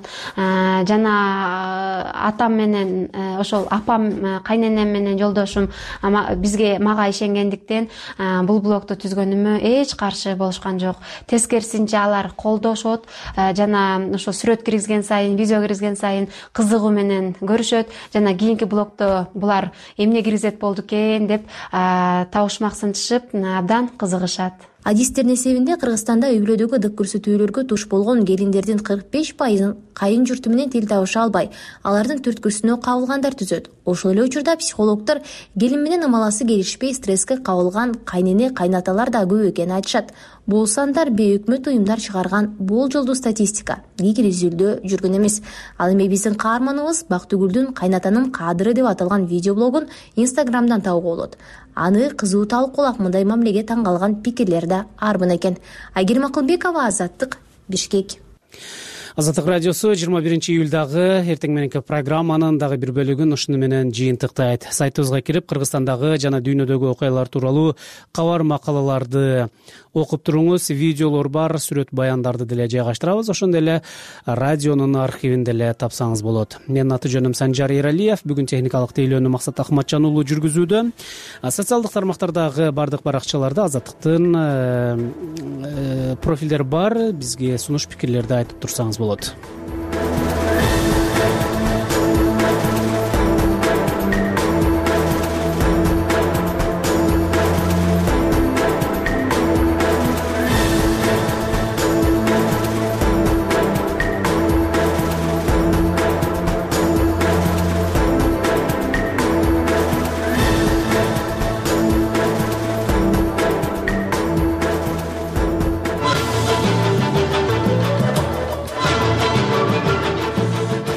Speaker 5: Жана атам менен ошол апам, кайненем менен жолдошум бизге мага ишенгендиктен бул блогду түзгөнүмө эч каршы болушкан жок. Тескерисинче алар колдошот, жана ошо сүрөт киргизген сайын, видео киргизген сайын кызыгуу менен көрүшөт. Жана кийинки блогдо булар эмне киргизет болду экен деп табышмаксың абдан кызыгышат.
Speaker 12: Адистердин эсебинде Кыргызстанда үй бүлөдөгү дык көрсөтүүлөргө туш болгон келиндердин кырк беш пайызын кайын журту менен тил табыша албай, алардын түрткүсүнө кабылгандар түзөт. Ошол эле учурда психологдор келин менен ымаласы келишпей стресске кабылган кайнене кайнаталар да көп экенин айтышат. Бул сандар бейөкмөт уюмдар чыгарган болжолдуу статистика, киргизилдөө жүргөн эмес. Ал эми биздин каарманыбыз Бактыгүлдүн «Кайнатанын кадыры» деп аталган видеоблогун Инстаграмдан табууга болот. Аны кызуу талкуулап, мындай мамилеге таң калган пикирлер да арбын экен. Айгерим Акылбекова, Азаттык, Бишкек.
Speaker 1: Азаттык радиосу жыйырма биринчи июлдагы эртең мененки программанын дагы бир бөлүгүн ушуну менен жыйынтыктайт. Сайтыбызга кирип, Кыргызстандагы жана дүйнөдөгү окуялар тууралуу кабар макалаларды окуп туруңуз. Видеолор бар, сүрөт баяндарды деле жайгаштырабыз. Ошондой эле радионун архивин деле тапсаңыз болот. Менин аты жөнүм Санжар Эралиев. Бүгүн техникалык тейлөөнү Максат Ахматжан уулу жүргүзүүдө. Социалдык тармактардагы бардык баракчаларда Азаттыктын профилдери бар. Бизге сунуш пикирлерди айтып турсаңыз болот.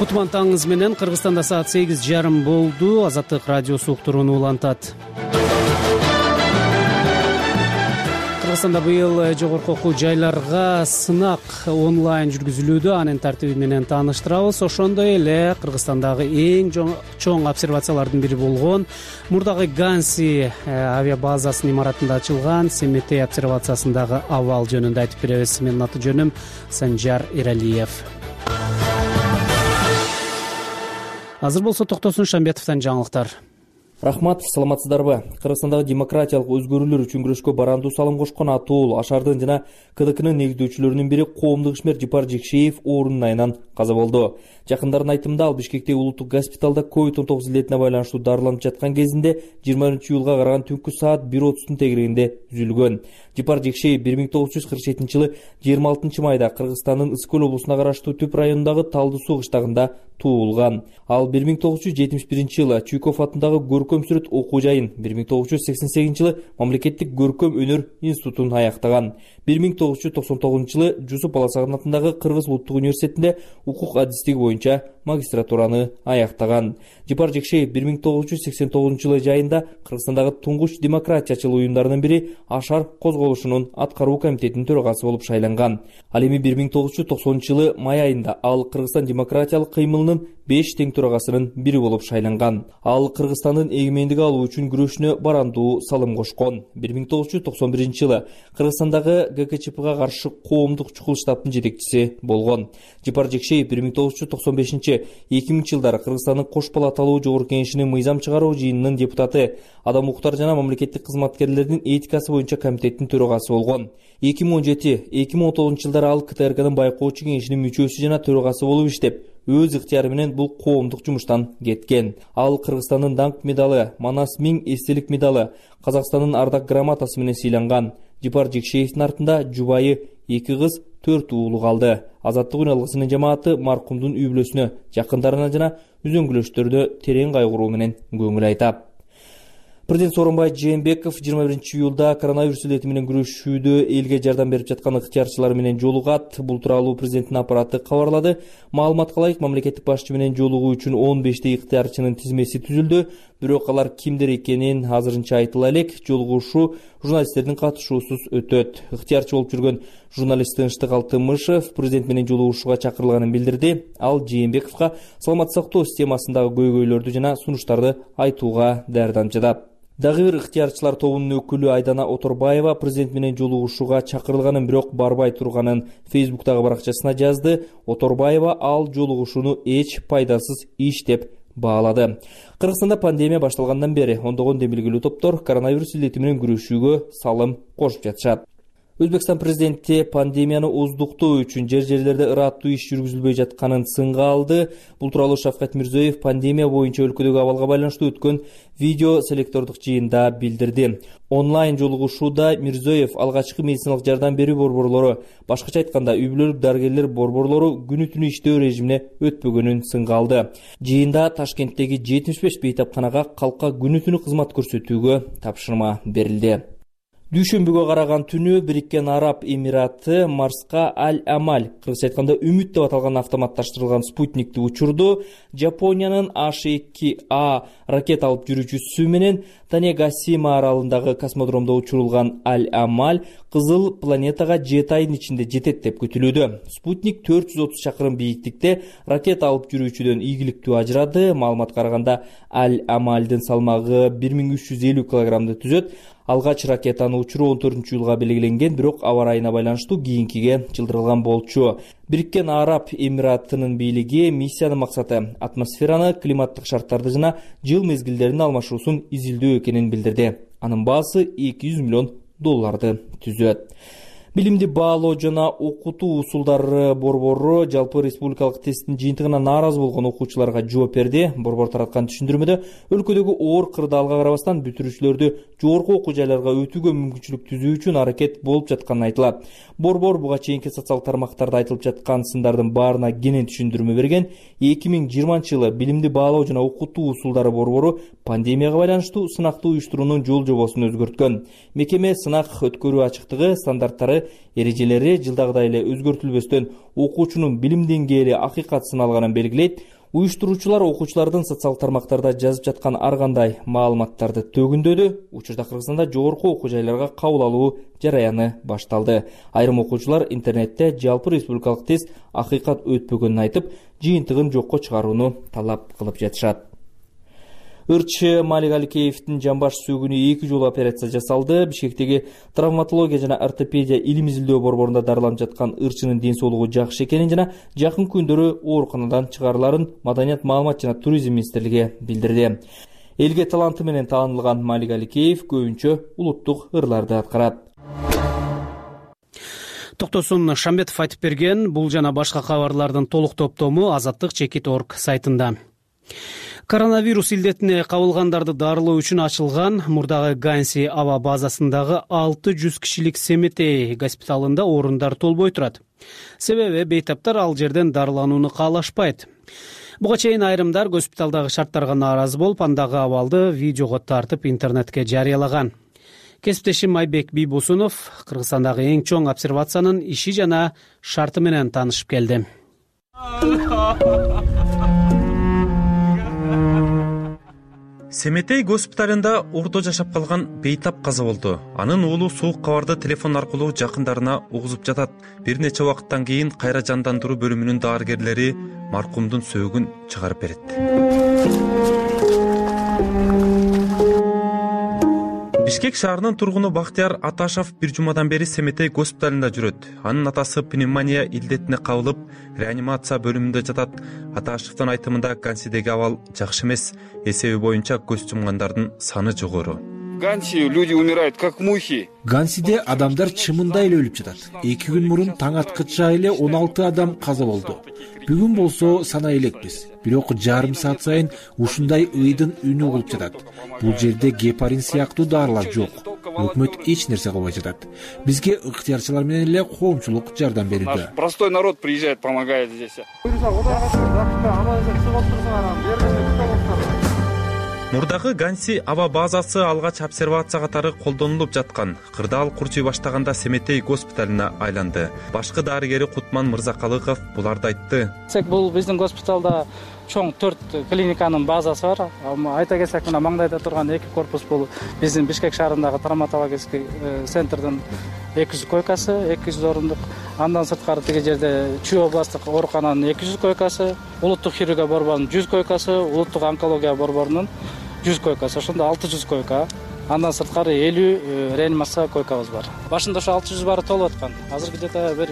Speaker 1: кутман таңыңыз менен. Кыргызстанда саат сегиз жарым болду. Азаттык радиосу уктурууну улантат. Кыргызстанда быйыл жогорку окуу жайларга сынак онлайн жүргүзүлүүдө. Анын тартиби менен тааныштырабыз. Ошондой эле Кыргызстандагы эң чоң обсервациялардын бири болгон мурдагы Ганси авиабазасынын имаратында ачылган Семетей обсервациясындагы абал жөнүндө айтып беребиз. Менин аты жөнүм Санжар Эралиев. Азыр болсо Токтосун Шамбетовдон жаңылыктар.
Speaker 6: Рахмат, саламатсыздарбы? Кыргызстандагы демократиялык өзгөрүүлөр үчүн күрөшкө барандуу салым кошкон Атуул Ашардын жана КДКнын негиздөөчүлөрүнүн бири коомдук ишмер Жипар Жекшеев оорунун айынан каза болду. Жакындардын айтымында ал Бишкектеги улуттук госпиталда ковид он тогуз илдетине байланыштуу дарыланып жаткан кезинде жыйырма биринчи июлга караган түнкү саат бир отуздун тегерегинде түзүлгөн. Жипар Жекшеев бир миң тогуз жүз кырк жетинчи жылы жыйырма алтынчы майда Кыргызстандын Ысык көл облусуна караштуу Түп районундагы Талды суу кыштагында туулган. Ал бир миң тогуз жүз жетимиш биринчи жылы Чуйков атындагы көркөм сүрөт окуу жайын, бир миң тогуз жүз сексен сегизинчи жылы Мамлекеттик көркөм өнөр институтун аяктаган. бир миң тогуз жүз токсон тогузунчу жылы Жусуп Баласагын атындагы Кыргыз улуттук университетинде укук адистиги боюнча магистратураны аяктаган. Жипар Жекшеев бир миң тогуз жүз сексен тогузунчу жылы жайында Кыргызстандагы туңгуч демократиячыл уюмдарынын бири Ашар козголушунун аткаруу комитетинин төрагасы болуп шайланган. Ал эми бир миң тогуз жүз токсонунчу жылы май айында ал Кыргызстан демократиялык кыймылынын беш тең төрагасынын бири болуп шайланган. Ал Кыргызстандын эгемендик алуу үчүн күрөшүнө барандуу салым кошкон. бир миң тогуз жүз токсон биринчи жылы Кыргызстандагы ГКЧПга каршы коомдук чукул штабтын жетекчиси болгон. Жипар Жекшеев бир миң тогуз жүз токсон бешинчи — эки миңинчи жылдары Кыргызстандын кош палаталуу жогорку кеңешинин мыйзам чыгаруу жыйынынын депутаты, адам укуктар жана мамлекеттик кызматкерлердин этикасы боюнча комитеттин төрагасы болгон. эки миң он жети — эки миң он тогузунчу жылдары ал КТРКнын байкоочу кеңешинин мүчөсү жана төрагасы болуп иштеп, өз ыктыяры менен бул коомдук жумуштан кеткен. Ал Кыргызстандын даңк медалы, Манас миң эстелик медалы, Казакстандын ардак грамотасы менен сыйланган. Жипар Жекшеевдин артында жубайы, эки кыз, төрт уулу калды. Азаттык үн алгысынын жамааты маркумдун үй бүлөсүнө, жакындарына жана үзөңгүлөштөрүнө терең кайгыруу менен көңүл айтат. Президент Сооронбай Жээнбеков жыйырма биринчи июлда коронавирус илдети менен күрөшүүдө элге жардам берип жаткан ыктыярчылар менен жолугат. Бул тууралуу президенттин аппараты кабарлады. Маалыматка ылайык, мамлекеттик башчы менен жолугуу үчүн он бештей ыктыярчынын тизмеси түзүлдү. Бирок алар кимдер экенин азырынча айтыла элек. Жолугушуу журналисттердин катышуусуз өтөт. Ыктыярчы болуп жүргөн журналист Тынчтык Алтымышев президент менен жолугушууга чакырылганын билдирди. Ал Жээнбековго саламаттык сактоо системасындагы көйгөйлөрдү жана сунуштарды айтууга даярданып жатат. Дагы бир ыктыярчылар тобунун өкүлү Айдана Оторбаева президент менен жолугушууга чакырылганын, бирок барбай турганын Фейсбуктагы баракчасына жазды. Оторбаева ал жолугушууну эч пайдасыз иш деп баалады. Кыргызстанда пандемия башталгандан бери ондогон демилгелүү топтор коронавирус илдети менен күрөшүүгө салым кошуп жатышат. Өзбекстан президенти пандемияны оздуктоо үчүн жер жерлерде ыраттуу иш жүргүзүлбөй жатканын сынга алды. Бул тууралуу Шавкат Мирзиёев пандемия боюнча өлкөдөгү абалга байланыштуу өткөн видео селектордук жыйында билдирди. Онлайн жолугушууда Мирзиёев алгачкы медициналык жардам берүү борборлору, башкача айтканда үй бүлөлүк дарыгерлер борборлору күнү түнү иштөө режимине өтпөгөнүн сынга алды. Жыйында Ташкенттеги жетимиш беш бейтапканага калкка күнү түнү кызмат көрсөтүүгө тапшырма берилди. Дүйшөмбүгө караган түнү Бириккен Араб Эмираты Марска Аль-Амаль, кыргызча айтканда Үмүт деп аталган автоматташтырылган спутникти учурду. Жапониянын H эки A ракета алып жүрүүчүсү менен Танегасима аралындагы космодромдо учурулган Аль-Амаль кызыл планетага жети айдын ичинде жетет деп күтүлүүдө. Спутник төрт жүз отуз чакырым бийиктикте ракета алып жүрүүчүдөн ийгиликтүү ажырады. Маалыматка караганда Аль-Амальдын салмагы бир миң үч жүз элүү килограммды түзөт. Алгач ракетаны учуруу он төртүнчү июлга белгиленген, бирок аба ырайына байланыштуу кийинкиге жылдырылган болчу. Бириккен Араб Эмиратынын бийлиги миссиянын максаты атмосфераны, климаттык шарттарды жана жыл мезгилдеринин алмашуусун изилдөө экенин билдирди. Анын баасы эки жүз миллион долларды түзөт. Билимди баалоо жана окутуу усулдары борбору жалпы республикалык тесттин жыйынтыгына нааразы болгон окуучуларга жооп берди. Борбор тараткан түшүндүрмөдө өлкөдөгү оор кырдаалга карабастан бүтүрүүчүлөрдү жогорку окуу жайларга өтүүгө мүмкүнчүлүк түзүү үчүн аракет болуп жатканын айтылат. Борбор буга чейинки социалдык тармактарда айтылып жаткан сындардын баарына кенен түшүндүрмө берген. эки миң жыйырманчы жылы билимди баалоо жана окутуу усулдары борбору пандемияга байланыштуу сынакты уюштуруунун жол жобосун өзгөрткөн. Мекеме сынак өткөрүү ачыктыгы, стандарттары, эрежелери жылдагыдай эле өзгөртүлбөстөн окуучунун билим деңгээли акыйкат сыналганын белгилейт. уюштуруучулар окуучулардын социалдык тармактарда жазып жаткан ар кандай маалыматтарды төгүндөдү. Учурда Кыргызстанда жогорку окуу жайларга кабыл алуу жараяны башталды. Айрым окуучулар интернетте жалпы республикалык тест акыйкат өтпөгөнүн айтып, жыйынтыгын жокко чыгарууну талап кылып жатышат. ырчы Малик Аликеевдин жамбаш сөгүнү эки жолу операция жасалды. Бишкектеги травматология жана ортопедия илим изилдөө борборунда дарыланып жаткан ырчынын ден соолугу жакшы экенин жана жакын күндөрү ооруканадан чыгарыларын Маданият, маалымат жана туризм министрлиги билдирди. Элге таланты менен таанылган Малик Аликеев көбүнчө улуттук ырларды аткарат.
Speaker 1: Токтосун Шамбетов айтып берген. Бул жана башка кабарлардын толук топтому Азаттык чекит точка орг сайтында. Коронавирус илдетине кабылгандарды дарылоо үчүн ачылган мурдагы Ганси аба базасындагы алты жүз кишилик Семетей госпиталында орундар толбой турат. Себеби бейтаптар ал жерден дарыланууну каалашпайт. Буга чейин айрымдар госпиталдагы шарттарга нааразы болуп, андагы абалды видеого тартып интернетке жарыялаган. Кесиптешим Айбек Бийбосунов Кыргызстандагы эң чоң обсервациянын иши жана шарты менен таанышып келди.
Speaker 16: Семетей госпиталында ордо жашап калган бейтап каза болду. Анын уулу суук кабарды телефон аркылуу жакындарына угузуп жатат. Бир нече убакыттан кийин кайра жандандыруу бөлүмүнүн дарыгерлери маркумдун сөөгүн чыгарып берет. Бишкек шаарынын тургуну Бактияр Аташев бир жумадан бери Семетей госпиталында жүрөт. Анын атасы пневмония илдетине кабылып, реанимация бөлүмүндө жатат. Аташевдин айтымында Гансидеги абал жакшы эмес, эсеби боюнча көз жумгандардын саны жогору.
Speaker 17: Ганси люди умирают как мухи.
Speaker 18: Гансиде адамдар чымындай эле өлүп жатат. эки күн мурун таң аткыча эле он алты адам каза болду. Бүгүн болсо санай элекпиз. Бирок жарым саат сайын ушундай ыйдын үнү угулуп жатат. Бул жерде гепарин сыяктуу дарылар жок. Өкмөт эч нерсе кылбай жатат. Бизге ыктыярчылар менен эле коомчулук жардам берүүдө.
Speaker 17: Простой народ приезжает, помогает здесь.
Speaker 16: Мурдагы Ганси аба базасы алгач обсервация катары колдонулуп жаткан. Кырдаал курчуй баштаганда Семетей госпиталына айланды. Башкы дарыгери Кутман Мырзакалыков буларды айтты.
Speaker 19: Бул биздин госпиталда чоң төрт клиниканын базасы бар. Айта кетсек, мына маңдайда турган эки корпус бул биздин Бишкек шаарындагы травматологический центрдин эки жүз койкасы, эки жүз орундук. Андан сырткары тиги жерде Чүй областтык оорукананын эки жүз койкасы, улуттук хирургия борборунун жүз койкасы, улуттук онкология борборунун жүз койкасы. Ошондо алты жүз койка. Андан сырткары элүү реанимация койкабыз бар. Башында ошо алты жүз бары толуп аткан. Азыр где-то бир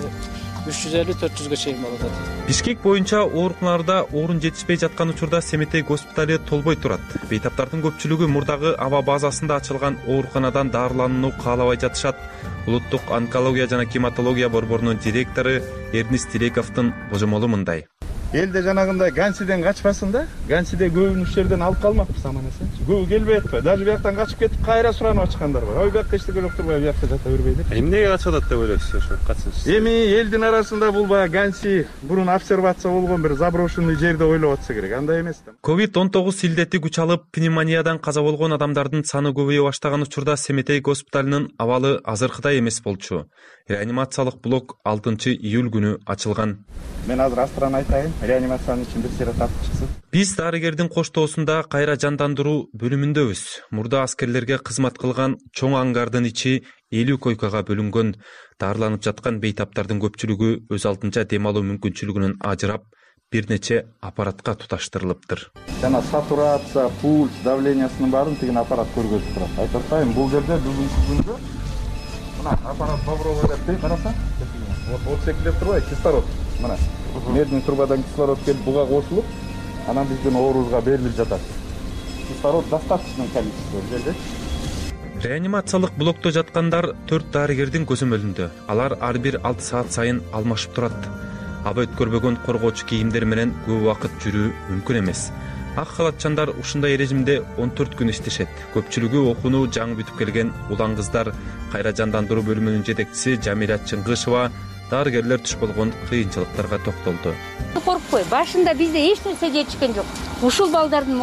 Speaker 19: үч жүз элүү төрт жүзгө чейин болот.
Speaker 16: Бишкек боюнча ооруканаларда орун жетишпей жаткан учурда Семетей госпиталы толбой турат. Бейтаптардын көпчүлүгү мурдагы аба базасында ачылган ооруканадан дарыланууну каалабай жатышат. Улуттук онкология жана гематология борборунун директору Эрнис Тилековдун божомолу мындай.
Speaker 17: Элде жанагындай Гансиден качпасын да. Гансиде көбүн ушул жерден алып калмакпыз аман-эсен. Көбү келбей атпайбы. Даже бияктан качып кетип кайра суранып ачкандар бар. Ой, бияка эчтеке жок турбай бияка жата бербей деп.
Speaker 20: Эмнеге качып атат деп ойлойсуз ошо? Качсынчы.
Speaker 17: Эми элдин арасында бул баягы Ганси бурун обсервация болгон бир заброшенный жерде ойлоп атса керек. Андай эмес да.
Speaker 16: ковид он тогуз илдети күч алып, пневмониядан каза болгон адамдардын саны көбөйө баштаган учурда Семетей госпиталынын абалы азыркыдай эмес болчу. Реанимациялык блок алтынчы июль күнү ачылган.
Speaker 17: Мен азыр астыран айтайын, реанимациянын ичин бир сыйра тартып чыксын.
Speaker 16: Биз дарыгердин коштоосунда кайра жандандыруу бөлүмүндөбүз. Мурда аскерлерге кызмат кылган чоң ангардын ичи элүү койкага бөлүнгөн. Дарыланып жаткан бейтаптардын көпчүлүгү өз алдынча дем алуу мүмкүнчүлүгүнөн ажырап, бир нече аппаратка туташтырылыптыр.
Speaker 17: Жана сатурация, пульс, давлениясынын баарын тигин аппарат көргөзүп турат. Айтып атайын, бул жерде бүгүнкү күндө мына аппарат бобровый деп караса, вот вот секилеп турбайбы, кислород. Мына медный трубадан кислород келип буга кошулуп, анан биздин оорубузга берилип жатат. Кислород достаточный количество жерде.
Speaker 16: Реанимациялык блокто жаткандар төрт дарыгердин көзөмөлүндө. Алар ар бир алты саат сайын алмашып турат. Аба өткөрбөгөн коргоочу кийимдер менен көп убакыт жүрүү мүмкүн эмес. Ак халатчандар ушундай режимде он төрт күн иштешет. Көпчүлүгү окууну жаңы бүтүп келген улан кыздар. Кайра жандандыруу бөлүмүнүн жетекчиси Жамиля Чыңгышева дарыгерлер туш болгон кыйынчылыктарга токтолду.
Speaker 21: Коркпой, башында бизде эч нерсе жетишкен жок. Ушул балдардын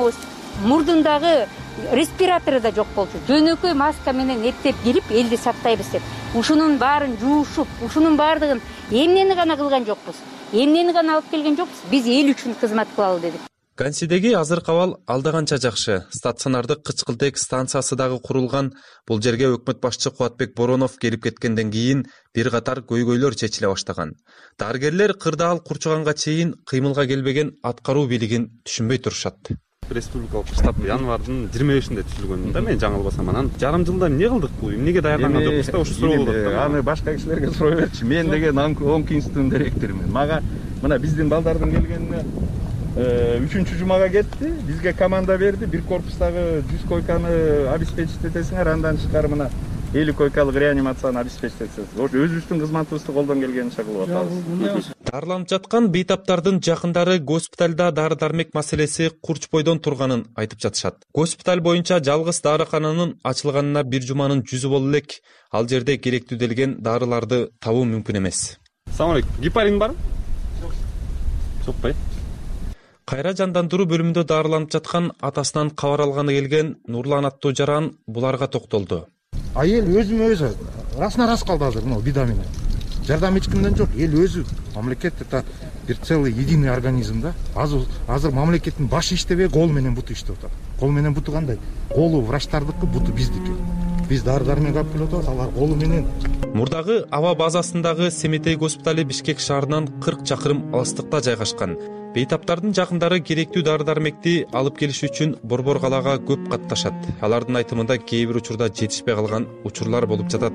Speaker 21: мурдундагы респиратору да жок болчу. Жөнөкөй маска менен эптеп кирип элди сактайбыз деп. Ушунун баарын жуушуп, ушунун баардыгын эмнени гана кылган жокпуз. Эмнени гана алып келген жокпуз. Биз эл үчүн кызмат кылалы дедик.
Speaker 16: Кансидеги азыркы абал алда канча жакшы. Стационардык Кычкылтек станциясы дагы курулган. Бул жерге өкмөт башчы Кубатбек Боронов келип кеткенден кийин бир катар көйгөйлөр чечиле баштаган. Дарыгерлер кырдаал курчуганга чейин кыймылга келбеген аткаруу бийлигин түшүнбөй турушат.
Speaker 20: Республикалык штаб январдын жыйырма бешинде түзүлгөн да, мен жаңылбасам. Анан жарым жылда эмне кылдык бул? Эмнеге даярданган жокпуз да, ошо суроо болот да.
Speaker 17: Аны башка кишилерге суроо берчи. Мен деген Оңку институтунун директорумун. Мага мына биздин балдардын келгенине үчүнчү жумага кетти. Бизге команда берди. Бир корпустагы жүз койканы обеспечить этесиңер, андан тышкары мына элүү койкалык реанимацияны обеспечить этсиңер. Ошо өзүбүздүн кызматыбызды колдон келгенче кылып атабыз.
Speaker 16: Дарыланып жаткан бейтаптардын жакындары госпиталда дары-дармек маселеси курч бойдон турганын айтып жатышат. Госпиталь боюнча жалгыз дарыкананын ачылганына бир жуманын жүзү боло элек. Ал жерде керектүү делген дарыларды табуу мүмкүн эмес.
Speaker 20: Салам алейкум. Гепарин барбы? Жок бай.
Speaker 16: Кайра жандандыруу бөлүмүндө дарыланып жаткан атасынан кабар алганы келген Нурлан аттуу жаран буларга токтолду.
Speaker 22: Айыл өзүмө өзү расына рас калды азыр мына бида менен. Жардам эч кимден жок. Эл өзү, мамлекет это бир целый единый организм да. Азыр азыр мамлекеттин башы иштебей, кол менен буту иштеп атат. Кол менен буту кандай? Колу врачтардыкы, буту биздики. Биз дары-дармек алып келип атабыз, алар колу менен.
Speaker 16: Мурдагы аба базасындагы Семетей госпитали Бишкек шаарынан кырк чакырым алыстыкта жайгашкан. Бейтаптардын жакындары керектүү дары-дармекти алып келиш үчүн Борбор калаага көп катташат. Алардын айтымында кээ бир учурда жетишпей калган учурлар болуп жатат.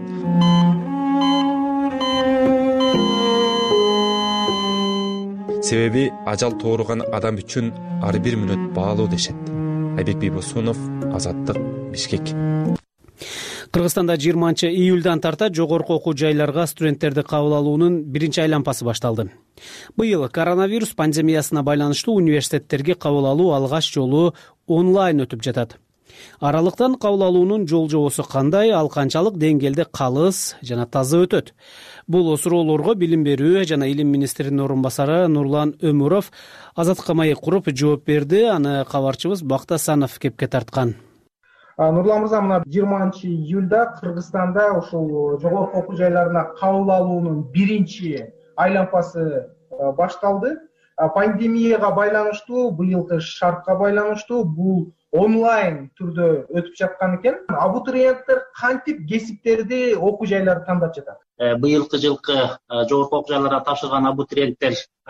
Speaker 16: Себеби ажал тооруган адам үчүн ар бир мүнөт баалуу дешет. Айбек Бийбосунов, Азаттык, Бишкек.
Speaker 1: Кыргызстанда жыйырманчы июлдан тарта жогорку окуу жайларга студенттерди кабыл алуунун биринчи айланпасы башталды. Быйыл коронавирус пандемиясына байланыштуу университеттерге кабыл алуу алгач жолу онлайн өтүп жатат. Аралыктан кабыл алуунун жол жобосу кандай, ал канчалык деңгээлде калыс жана таза өтөт? Бул суроолорго билим берүү жана илим министринин орун басары Нурлан Өмүров Азаттыкка маек куруп жооп берди. Аны кабарчыбыз Бактасанов кепке тарткан.
Speaker 8: Нурлан мырза, мына жыйырманчы июлда Кыргызстанда ушул жогорку окуу жайларына кабыл алуунун биринчи айланпасы башталды. Пандемияга байланыштуу, быйылкы шартка байланыштуу бул онлайн түрдө өтүп жаткан экен. Абитуриенттер кантип кесиптерди окуу жайларды тандап жатат?
Speaker 23: Быйылкы жылкы жогорку окуу жайларга тапшырган абитуриенттер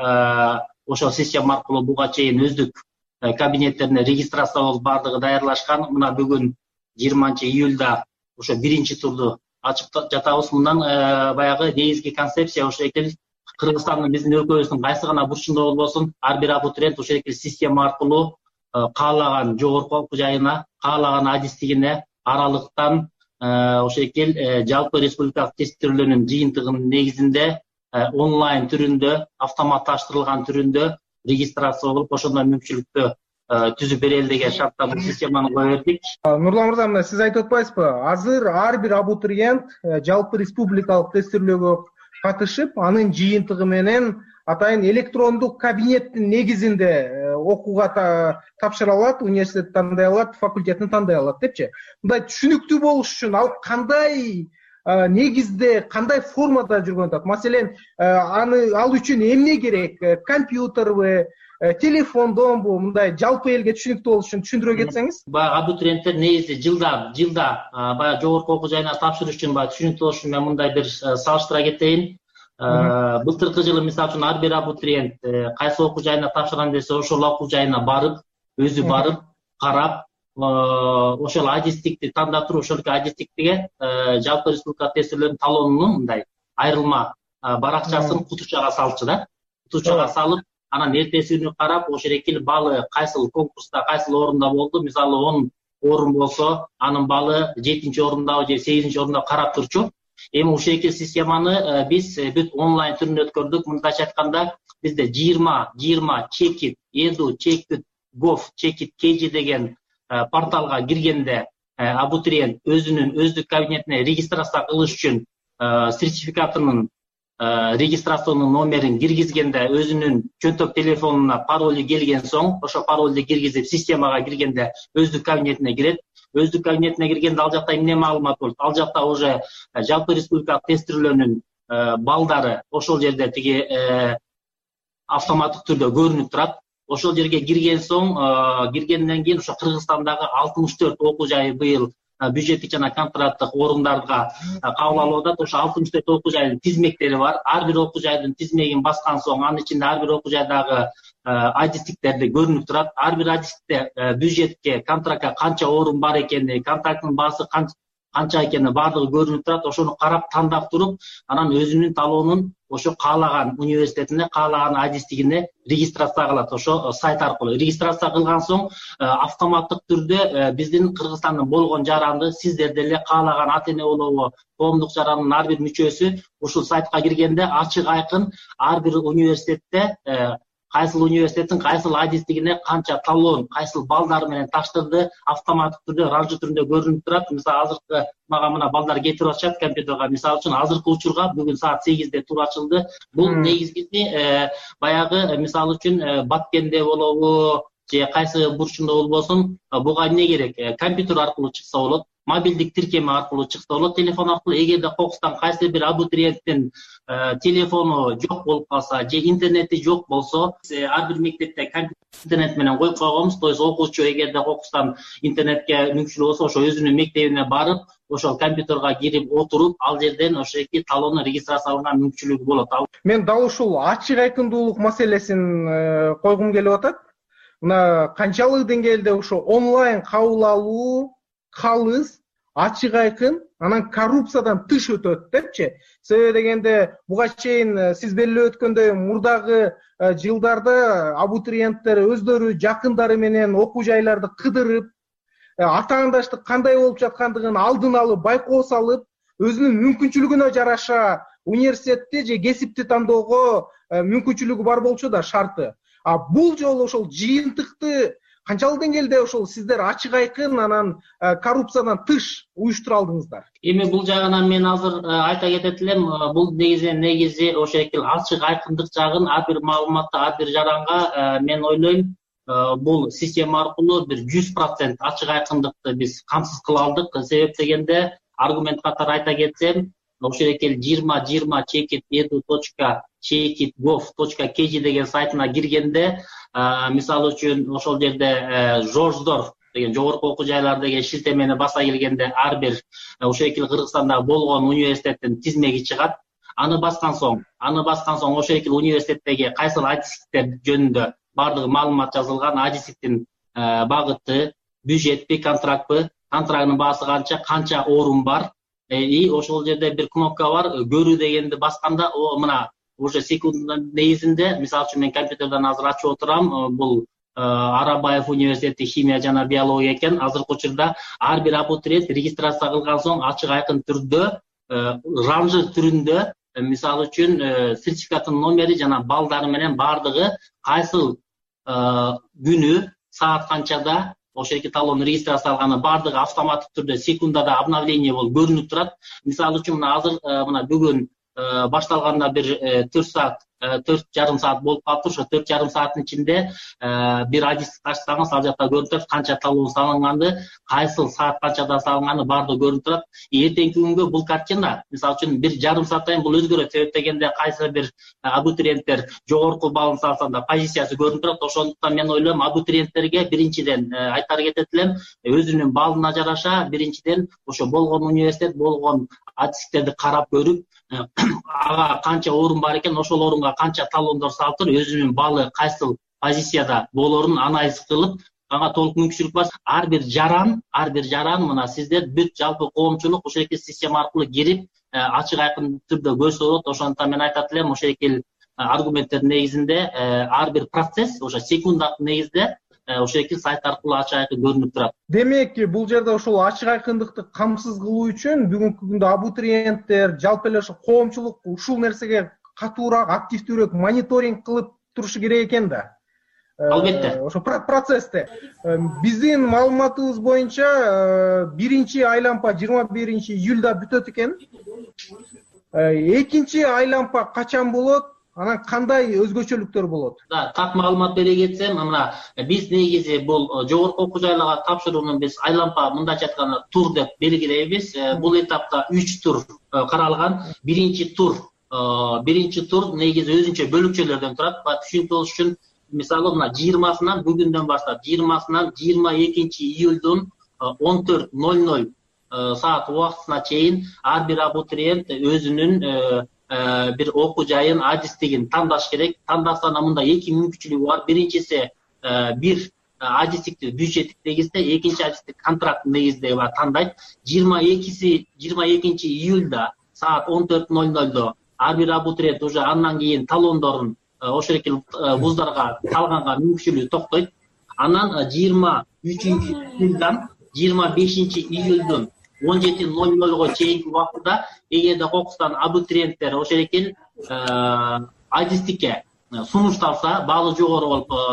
Speaker 23: ошол система аркылуу буга чейин өздүк кабинеттерине регистрация болуп баардыгы даярлашкан. Мына бүгүн жыйырманчы июлда ошо биринчи турду ачып жатабыз. Мындан баягы негизги концепция ошо экен. Кыргызстандын биздин өлкөбүздүн кайсы гана бурчунда болбосун, ар бир абитуриент ошол эки система аркылуу каалаган жогорку окуу жайына, каалаган адистигине аралыктан ошол эки жалпы республикалык тестирлөөнүн жыйынтыгынын негизинде онлайн түрүндө, автоматташтырылган түрүндө регистрация болуп, ошондой мүмкүнчүлүктү түзүп берели деген шартта бул системаны кое бердик.
Speaker 8: Нурлан мырза, мына сиз айтып атпайсызбы? Азыр ар бир абитуриент жалпы республикалык тестирлөөгө катышып, анын жыйынтыгы менен атайын электрондук кабинеттин негизинде окууга тапшыра алат, университет тандай алат, факультетин тандай алат депчи. Мындай түшүнүктүү болуш үчүн ал кандай негизде, кандай формада жүргөн атат? Маселен, аны ал үчүн эмне керек? Компьютерби, телефондонбу? Мындай жалпы элге түшүнүктүү болуш үчүн түшүндүрө кетсеңиз.
Speaker 23: Баягы абитуриенттер негизи жылда жылда баягы жогорку окуу жайына тапшырыш үчүн баягы түшүнүктүү болуш үчүн мен мындай бир салыштыра кетейин. Былтыркы жылы мисалы үчүн ар бир абитуриент кайсы окуу жайына тапшырган десе, ошол окуу жайына барып, өзү барып, карап, ошол адистикти тандап туруп, ошол адистиктиге жалпы республика тестирлөөнүн талонунун мындай айрылма баракчасын кутучага салчу да. Кутучага салып, анан эртеси күнү карап, ошол эки балы кайсыл конкурста, кайсыл орунда болду. Мисалы он орун болсо, анын балы жетинчи орундабы же сегизинчи орунда карап турчу. Эми ушул эки системаны биз бүт онлайн түрүндө өткөрдүк. Мындайча айтканда, бизде жыйырма жыйырма чекит эду чекит гов чекит kg деген порталга киргенде абитуриент өзүнүн өздүк кабинетине регистрация кылыш үчүн сертификатынын регистрациянын номерин киргизгенде өзүнүн чөнтөк телефонуна паролу келген соң ошо паролду киргизип системага киргенде өздүк кабинетине кирет. Өздүк кабинетине киргенде ал жакта эмне маалымат болот? Ал жакта уже жалпы республикалык тестирөөнүн балдары ошол жерде тиги автоматтык түрдө көрүнүп турат. Ошол жерге кирген соң, киргенден кийин ошо Кыргызстандагы алтымыш төрт окуу жайы быйыл бюджеттик жана контракттык орундарга кабыл алып атат. Ошо алтымыш төрт окуу жайдын тизмектери бар. Ар бир окуу жайдын тизмегин баскан соң, анын ичинде ар бир окуу жайдагы адистиктерди көрүнүп турат. Ар бир адистикте бюджетке, контрактка канча орун бар экени, контракттын баасы канча экени баардыгы көрүнүп турат. Ошону карап тандап туруп, анан өзүнүн талоонун ошо каалаган университетине, каалаган адистигине регистрация кылат. Ошо сайт аркылуу регистрация кылган соң, автоматтык түрдө биздин Кыргызстандын болгон жаранды сиздер деле каалаган ата эне болобу, коомдук жарандын ар бир мүчөсү ушул сайтка киргенде ачык айкын ар бир университетте кайсыл университеттин кайсыл адистигине канча талон, кайсыл балдар менен таштырды автоматтык түрдө, ранжы түрүндө көрүнүп турат. Мисалы азыркы мага мына балдар кетирип атышат компьютерге. Мисалы үчүн азыркы учурга бүгүн саат сегизде тур ачылды. Бул негизгиси баягы мисалы үчүн Баткенде болобу, же кайсы бурчунда болбосун, буга эмне керек? Компьютер аркылуу чыкса болот, мобилдик тиркеме аркылуу чыкса болот, телефон аркылуу. Эгерде кокустан кайсы бир абитуриенттин телефону жок болуп калса же интернети жок болсо, ар бир мектепте интернет менен коюп койгонбуз. То есть окуучу эгерде кокустан интернетке мүмкүнчүлүгү болсо, ошо өзүнүн мектебине барып, ошол компьютерга кирип отуруп, ал жерден ошо эки талонун регистрацияланган мүмкүнчүлүгү болот.
Speaker 8: Мен дал ушул ачык айкындуулук маселесин койгум келип атат. Мына канчалык деңгээлде ошо онлайн кабыл алуу калыс, ачык айкын, анан коррупциядан тыш өтөт депчи. Себеби дегенде буга чейин сиз белгилеп өткөндөй мурдагы жылдарда абитуриенттер өздөрү жакындары менен окуу жайларды кыдырып, атаандаштык кандай болуп жаткандыгын алдын алып байкоо салып, өзүнүн мүмкүнчүлүгүнө жараша университетти же кесипти тандоого мүмкүнчүлүгү бар болчу да шарты. А бул жолу ошол жыйынтыкты канчалык деңгээлде ошол сиздер ачык айкын, анан коррупциядан тыш уюштура алдыңыздар?
Speaker 23: Эми бул жагынан мен азыр айта кетет элем, бул негизи негизи ошо эки ачык айкындык жагын ар бир маалыматты ар бир жаранга мен ойлойм, бул система аркылуу бир жүз процент ачык айкындыкты биз камсыз кыла алдык. Себеп дегенде аргумент катары айта кетсем, ошо эки жыйырма жыйырма чекит эду точка чекит гов точка кж деген сайтына киргенде, мисалы үчүн ошол жерде жордор деген жогорку окуу жайлар деген шилтемени баса келгенде ар бир ошо эки Кыргызстанда болгон университеттин тизмеги чыгат. Аны баскан соң, аны баскан соң ошо эки университеттеги кайсыл адистиктер жөнүндө бардыгы маалымат жазылган, адистиктин багыты, бюджетпи, контрактпы, контрактынын баасы канча, канча орун бар. И ошол жерде бир кнопка бар, көрүү дегенди басканда, о мына уже секунда негизинде, мисалы үчүн мен компьютерден азыр ачып отурам, бул Арабаев университети химия жана биология экен. Азыркы учурда ар бир абитуриент регистрация кылган соң ачык айкын түрдө, ранжы түрүндө, мисалы үчүн сертификаттын номери жана балдары менен бардыгы кайсыл күнү, саат канчада ошо эки талон регистрацияланганы бардыгы автоматтык түрдө секундада обновление болуп көрүнүп турат. Мисалы үчүн мына азыр мына бүгүн башталганда бир төрт саат, төрт жарым саат болуп калыптыр. Ошо төрт жарым сааттын ичинде бир адистик ачсаңыз, ал жакта көрүнүп турат канча талон салынганды, кайсыл саат канчада салынганы бардыгы көрүнүп турат. Эртеңки күнгө бул картина, мисалы үчүн бир жарым сааттан бул өзгөрөт. Себеп дегенде кайсы бир абитуриенттер жогорку балын салсанда позициясы көрүнүп турат. Ошондуктан мен ойлойм, абитуриенттерге биринчиден айтар кетет элем, өзүнүн балына жараша биринчиден ошо болгон университет, болгон адистиктерди карап көрүп, ага канча орун бар экен, ошол орунга канча талондор салып туруп, өзүнүн балы кайсыл позицияда болорун анализ кылып, ага толук мүмкүнчүлүк бар. Ар бир жаран, ар бир жаран мына сиздер бүт жалпы коомчулук ошол эки система аркылуу кирип, ачык айкын түрдө көрсө болот. Ошондуктан мен айтат элем, ошол эки аргументтердин негизинде ар бир процесс ошо секундалык негизде ошо эки сайт аркылуу ачык айкын көрүнүп турат.
Speaker 8: Демек, бул жерде ошол ачык айкындыкты камсыз кылуу үчүн бүгүнкү күндө абитуриенттер, жалпы эле ошо коомчулук ушул нерсеге катуураак, активдүүрөөк мониторинг кылып турушу керек экен да.
Speaker 23: Албетте.
Speaker 8: Ошо процессте биздин маалыматыбыз боюнча биринчи айлампа жыйырма биринчи июлда бүтөт экен. экинчи айлампа качан болот, анан кандай өзгөчөлүктөр болот?
Speaker 23: Так маалымат бере кетсем, мына биз негизи бул жогорку окуу жайларга тапшырууну биз айлампа мындайча айтканда тур деп белгилейбиз. Бул этапта үч тур каралган. Биринчи тур биринчи тур негизи өзүнчө бөлүкчөлөрдөн турат. Түшүнүктүү болуш үчүн мисалы мына жыйырмасынан бүгүндөн баштап жыйырмасынан жыйырма экинчи июлдун он төрт ноль ноль саат убактысына чейин ар бир абитуриент өзүнүн бир окуу жайын, адистигин тандаш керек. Тандасана мында эки мүмкүнчүлүгү бар. Биринчиси бир адистикти бюджеттик негизде, экинчи адистик контракт негизде тандайт. жыйырма экиси жыйырма экинчи июлда саат он төрт ноль нольдо ар бир абитуриент уже андан кийин талондорун ошол эки вуздарга салганга мүмкүнчүлүгү токтойт. Анан жыйырма үчүнчү июлдан жыйырма бешинчи июлдун он жети ноль нольго чейинки убакытта эгерде кокустан абитуриенттер ошол эки адистикке сунушталса, баалы жогору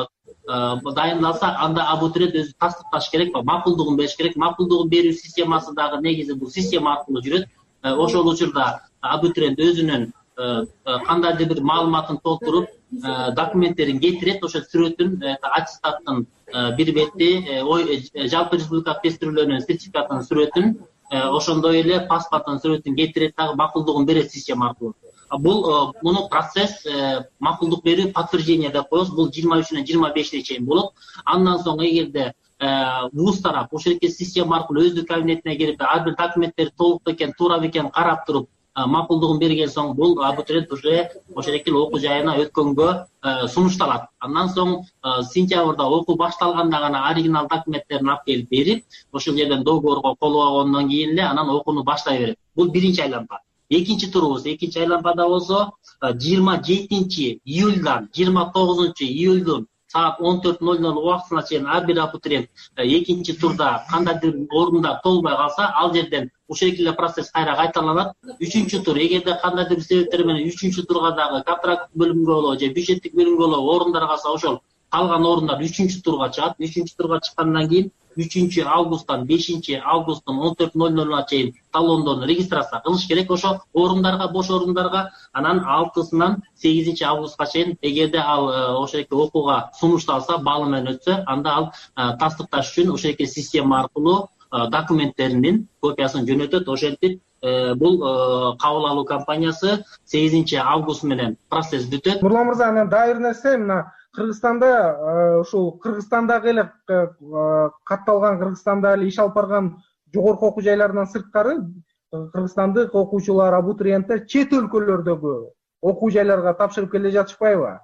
Speaker 23: болуп дайындалса, анда абитуриент өзү тастыкташ керек, макулдугун бериш керек. Макулдугун берүү системасы дагы негизи бул система аркылуу жүрөт. Ошол учурда абитуриент өзүнүн кандайдыр бир маалыматын толтуруп, документтерин кетирет. Ошо сүрөтүн, аттестаттын бир бетти, жалпы республикалык тестирүүлөрүнүн сертификатынын сүрөтүн, ошондой эле паспорттун сүрөтүн кетирет, дагы макулдугун берет система аркылуу. Бул муну процесс макулдук берүү подтверждение деп коебуз. Бул жыйырма үчүнөн жыйырма бешине чейин болот. Андан соң эгерде вуз тарап ошол эки система аркылуу өздүк кабинетине кирип, ар бир документтер толук бекен, туура бекен карап туруп макулдугун берген соң, бул абитуриент уже ошол эки окуу жайына өткөнгө сунушталат. Андан соң сентябрда окуу башталганда гана оригинал документтерин алып келип берип, ошол жерден договорго кол койгондон кийин эле анан окууну баштай берет. Бул биринчи айлампа. Экинчи турубуз, экинчи айлампада болсо жыйырма жетинчи июлдан жыйырма тогузунчу июлдун саат он төрт ноль ноль убактысына чейин ар бир абитуриент экинчи турда кандайдыр орунда толбой калса, ал жерден ушул эле процесс кайра кайталанат. Үчүнчү тур, эгерде кандайдыр бир себептер менен үчүнчү турга дагы контракт бөлүмгө болобу же бюджеттик бөлүмгө болобу орундар калса, ошол калган орундар үчүнчү турга чыгат. Үчүнчү турга чыккандан кийин үчүнчү августтан бешинчи августтун он төрт ноль нолуна чейин талондорду регистрация кылыш керек ошо орундарга, бош орундарга. Анан алтысынан сегизинчи августка чейин эгерде ал ошол эки окууга сунушталса, баалы менен өтсө, анда ал тастыкташ үчүн ошол эки система аркылуу документтеринин копиясын жөнөтөт. Ошентип бул кабыл алуу компаниясы сегизинчи август менен процесс бүтөт.
Speaker 8: Нурлан мырза, анан дагы бир нерсе, мына Кыргызстанда ушул Кыргызстандагы эле катталган, Кыргызстанда эле иш алып барган жогорку окуу жайларынан сырткары кыргызстандык окуучулар, абитуриенттер чет өлкөлөрдөгү окуу жайларга тапшырып келе жатышпайбы?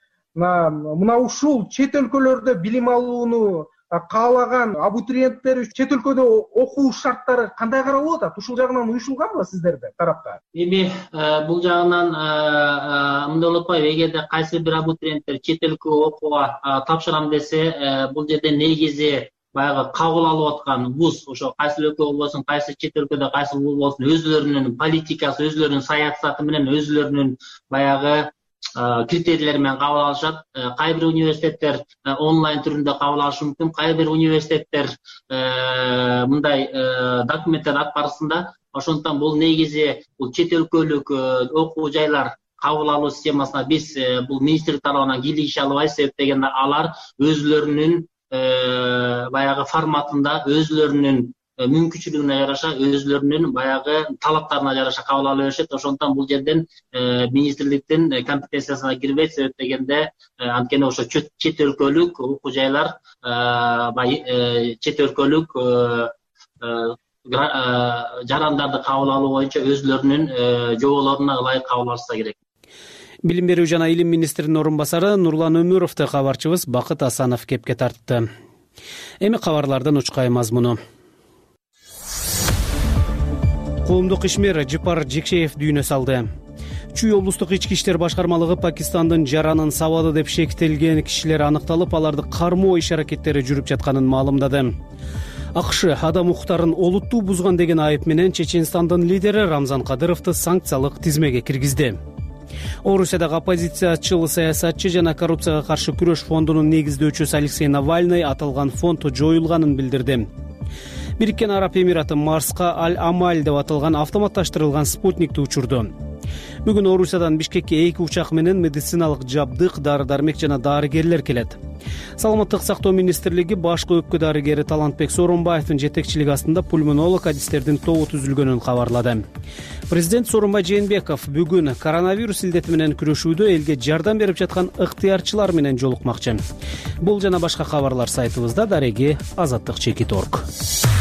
Speaker 8: Мына ушул чет өлкөлөрдө билим алууну каалаган абитуриенттер чет өлкөдө окуу шарттары кандай каралып атат? Ушул жагынан уюшулганбы сиздерде тарапта?
Speaker 23: Эми бул жагынан мындай болуп атпайбы? Эгерде кайсы бир абитуриенттер чет өлкөгө окууга тапшырам десе, бул жерде негизи баягы кабыл алып аткан вуз, ошо кайсы өлкө болбосун, кайсы чет өлкөдө кайсы вуз болсун, өзүлөрүнүн политикасы, өзүлөрүнүн саясаты менен, өзүлөрүнүн баягы критерийлери менен кабыл алышат. Кай бир университеттер онлайн түрүндө кабыл алышы мүмкүн, кай бир университеттер мындай документтерди алып барысында. Ошондуктан бул негизи бул чет өлкөлүк окуу жайлар кабыл алуу системасына биз бул министрлик тарабынан кийлигише албайбыз. Себеп дегенде алар өзүлөрүнүн баягы форматында, өзүлөрүнүн мүмкүнчүлүгүнө жараша, өзүлөрүнүн баягы талаптарына жараша кабыл ала беришет. Ошондуктан бул жерден министрликтин компетенциясына кирбейт. Себеп дегенде анткени ошо чет өлкөлүк окуу жайлар, чет өлкөлүк жарандарды кабыл алуу боюнча өзүлөрүнүн жоболоруна ылайык кабыл алышса керек.
Speaker 1: Билим берүү жана илим министринин орун басары Нурлан Өмүровду кабарчыбыз Бакыт Асанов кепке тартты. Эми кабарлардын учкай мазмуну. Коомдук ишмер Жыпар Жекшеев дүйнө салды. Чүй облустук ички иштер башкармалыгы Пакистандын жаранын сабады деп шектелген кишилер аныкталып, аларды кармоо иш-аракеттери жүрүп жатканын маалымдады. АКШ адам укуктарын олуттуу бузган деген айып менен Чеченстандын лидери Рамзан Кадыровду санкциялык тизмеге киргизди. Орусиядагы оппозициячыл саясатчы жана коррупцияга каршы күрөш фондунун негиздөөчүсү Алексей Навальный аталган фонд жоюлганын билдирди. Бириккен Араб Эмираты Марска Аль-Амаль деп аталган автоматташтырылган спутникти учурду. Бүгүн Орусиядан Бишкекке эки учак менен медициналык жабдык, дары-дармек жана дарыгерлер келет. Саламаттык сактоо министрлиги башкы өпкө дарыгери Талантбек Сооронбаевдин жетекчилиги астында пульмонолог адистердин тобу түзүлгөнүн кабарлады. Президент Сооронбай Жээнбеков бүгүн коронавирус илдети менен күрөшүүдө элге жардам берип жаткан ыктыярчылар менен жолукмакчы. Бул жана башка кабарлар сайтыбызда. Дареги азаттык чекит точка орг.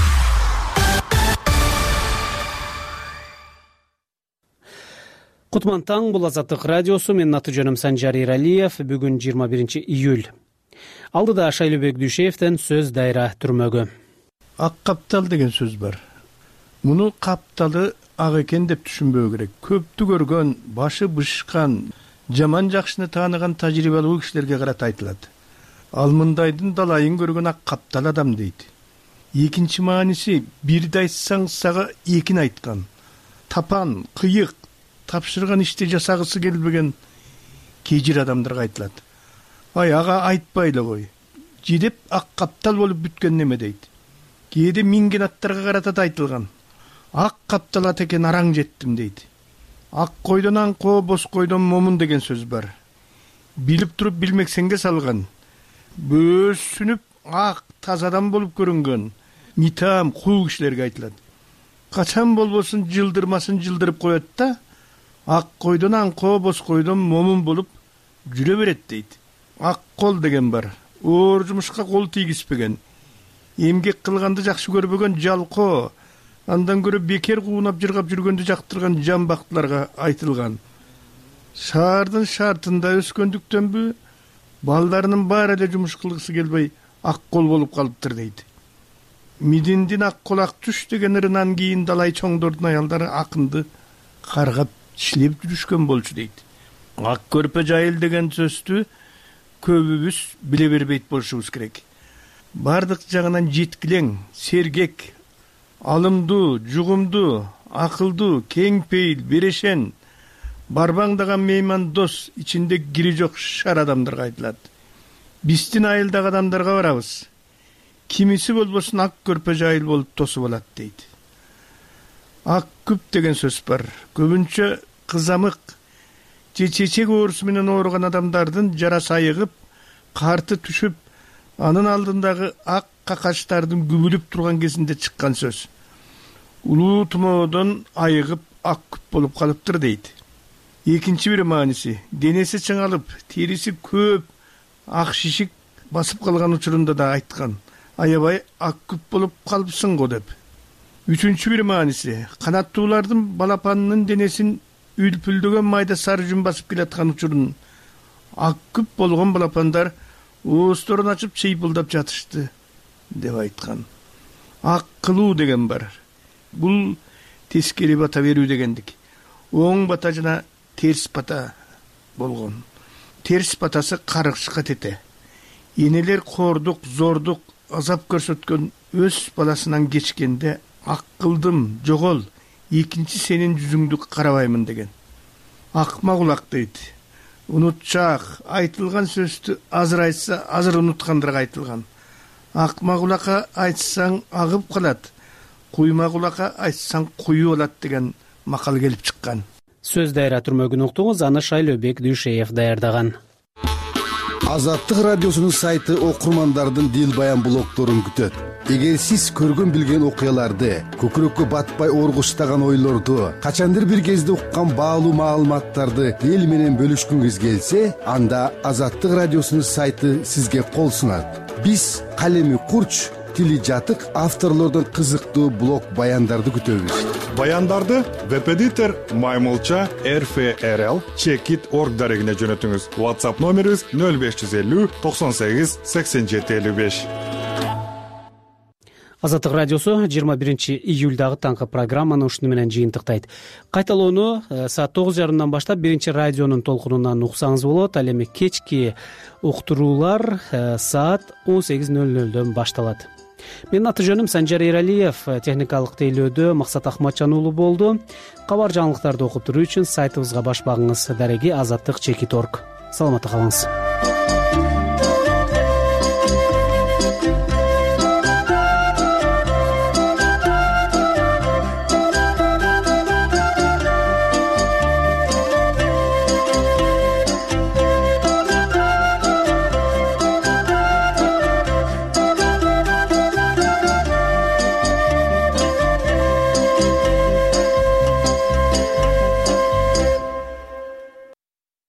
Speaker 1: Кутман таң, бул Азаттык радиосу. Менин аты жөнүм Санжар Эралиев. Бүгүн жыйырма биринчи июль. Алдыда Шайлообек Дүйшеевден сөз дайра түрмөгү.
Speaker 10: Ак каптал деген сөз бар. Муну капталы ак экен деп түшүнбөө керек. Көптү көргөн, башы бышкан, жаман жакшыны тааныган тажрыйбалуу кишилерге карата айтылат. Ал мындайдын далайын көргөн ак каптал адам дейт. Экинчи мааниси бирди айтсаң сага экин айткан. Тапан, кыйык, тапшырган ишти жасагысы келбеген кежир адамдарга айтылат. Ай, ага айтпай эле кой. Жидеп ак каптал болуп бүткөн неме дейт. Кээде минген аттарга карата да айтылган. Ак каптал ат экен, араң жеттим дейт. Ак койдон аңко, бос койдон момун деген сөз бар. Билип туруп билмексенге салган. Бөөсүнүп ак тазадан болуп көрүнгөн митам куу кишилерге айтылат. Качан болбосун жылдырмасын жылдырып коет да, ак койдон аңко, бос койдон момун болуп жүрө берет дейт. Ак кол деген бар. Оор жумушка кол тийгизбеген, эмгек кылганды жакшы көрбөгөн жалко, андан көрө бекер куунап жыргап жүргөндү жактырган жамбактыларга айтылган. Шаардын шартында өскөндүктөнбү, балдарынын баары эле жумуш кылгысы келбей ак кол болуп калыптыр дейт. Мидиндин ак кулак түш деген ырынан кийин далай чоңдордун аялдары акынды каргап иштеп жүрүшкөн болчу дейт. Ак көрпө жайыл деген сөздү көбүбүз биле бербейт болушубуз керек. Бардык жагынан жеткилең, сергек, алымдуу, жугумдуу, акылдуу, кең пейил, берешен, барбаңдаган мейман дос, ичинде кири жок шар адамдарга айтылат. Биздин айылдагы адамдарга барабыз. Кимиси болбосун ак көрпө жайыл болуп тосуп алат дейт. Ак күп деген сөз бар. Көбүнчө кызамык, чечечек оорусу менен ооруган адамдардын жарасы айыгып, карты түшүп, анын алдындагы ак какачтардын күбүлүп турган кезинде чыккан сөз. Улуу тумоодон айыгып ак күп болуп калыптыр дейт. Экинчи бир мааниси, денеси чыңалып, териси көп, ак шишик басып калган учурунда да айткан. Аябай ак күп болуп калыпсың го деп. Үчүнчү бир мааниси, канаттуулардын балапанынын денесин үлпүлдөгөн майда сары жүн басып келаткан учурун ак күп болгон балапандар оозторун ачып чыйпылдап жатышты деп айткан. Ак кылуу деген бар. Бул тескери бата берүү дегендик. Оң бата жана терс бата болгон. Терс батасы каргышка тете. Энелер кордук, зордук, азап көрсөткөн өз баласынан кечкенде ак кылдым, жогол, экинчи сенин жүзүңдү карабаймын деген. Акма кулак дейт. Унутчак, айтылган сөздү азыр айтса, азыр унуткандарга айтылган. Акма кулакка айтсаң агып калат, куйма кулакка айтсаң куюу болот деген макал келип чыккан.
Speaker 1: Сөз дайра түрмөгүн уктуңуз, аны Шайлообек Дүйшеев даярдаган.
Speaker 2: Азаттык радиосунун сайты окурмандардын дил баян блогдорун күтөт. Эгер сиз көргөн билген окуяларды, көкүрөккө батпай оргуштаган ойлорду, качандыр бир кезде уккан баалуу маалыматтарды эл менен бөлүшкүңүз келсе, анда Азаттык радиосунун сайты сизге кол сунат. Биз калеми курч, тили жатык авторлордон кызыктуу блог баяндарды күтөбүз.
Speaker 3: Баяндарды веб-эдитор Маймылча эр эф эр эл чекит точка орг дарегине жөнөтүңүз. WhatsApp номерибиз нөл беш жүз элүү токсон сегиз сексен жети элүү беш.
Speaker 1: Азаттык радиосу жыйырма биринчи июльдагы таңкы программаны ушуну менен жыйынтыктайт. Кайталоону саат тогуз жарымдан баштап биринчи радионун толкунунан уксаңыз болот. Ал эми кечки уктуруулар саат он сегиз нөл нөлдөн башталат. Менин аты жөнүм Санжар Эралиев, техникалык тейлөөдө Максат Ахматжан уулу болду. Кабар жаңылыктарды окуп туруу үчүн сайтыбызга баш багыңыз. Дареги азаттык чекит точка орг. Саламатта калыңыз.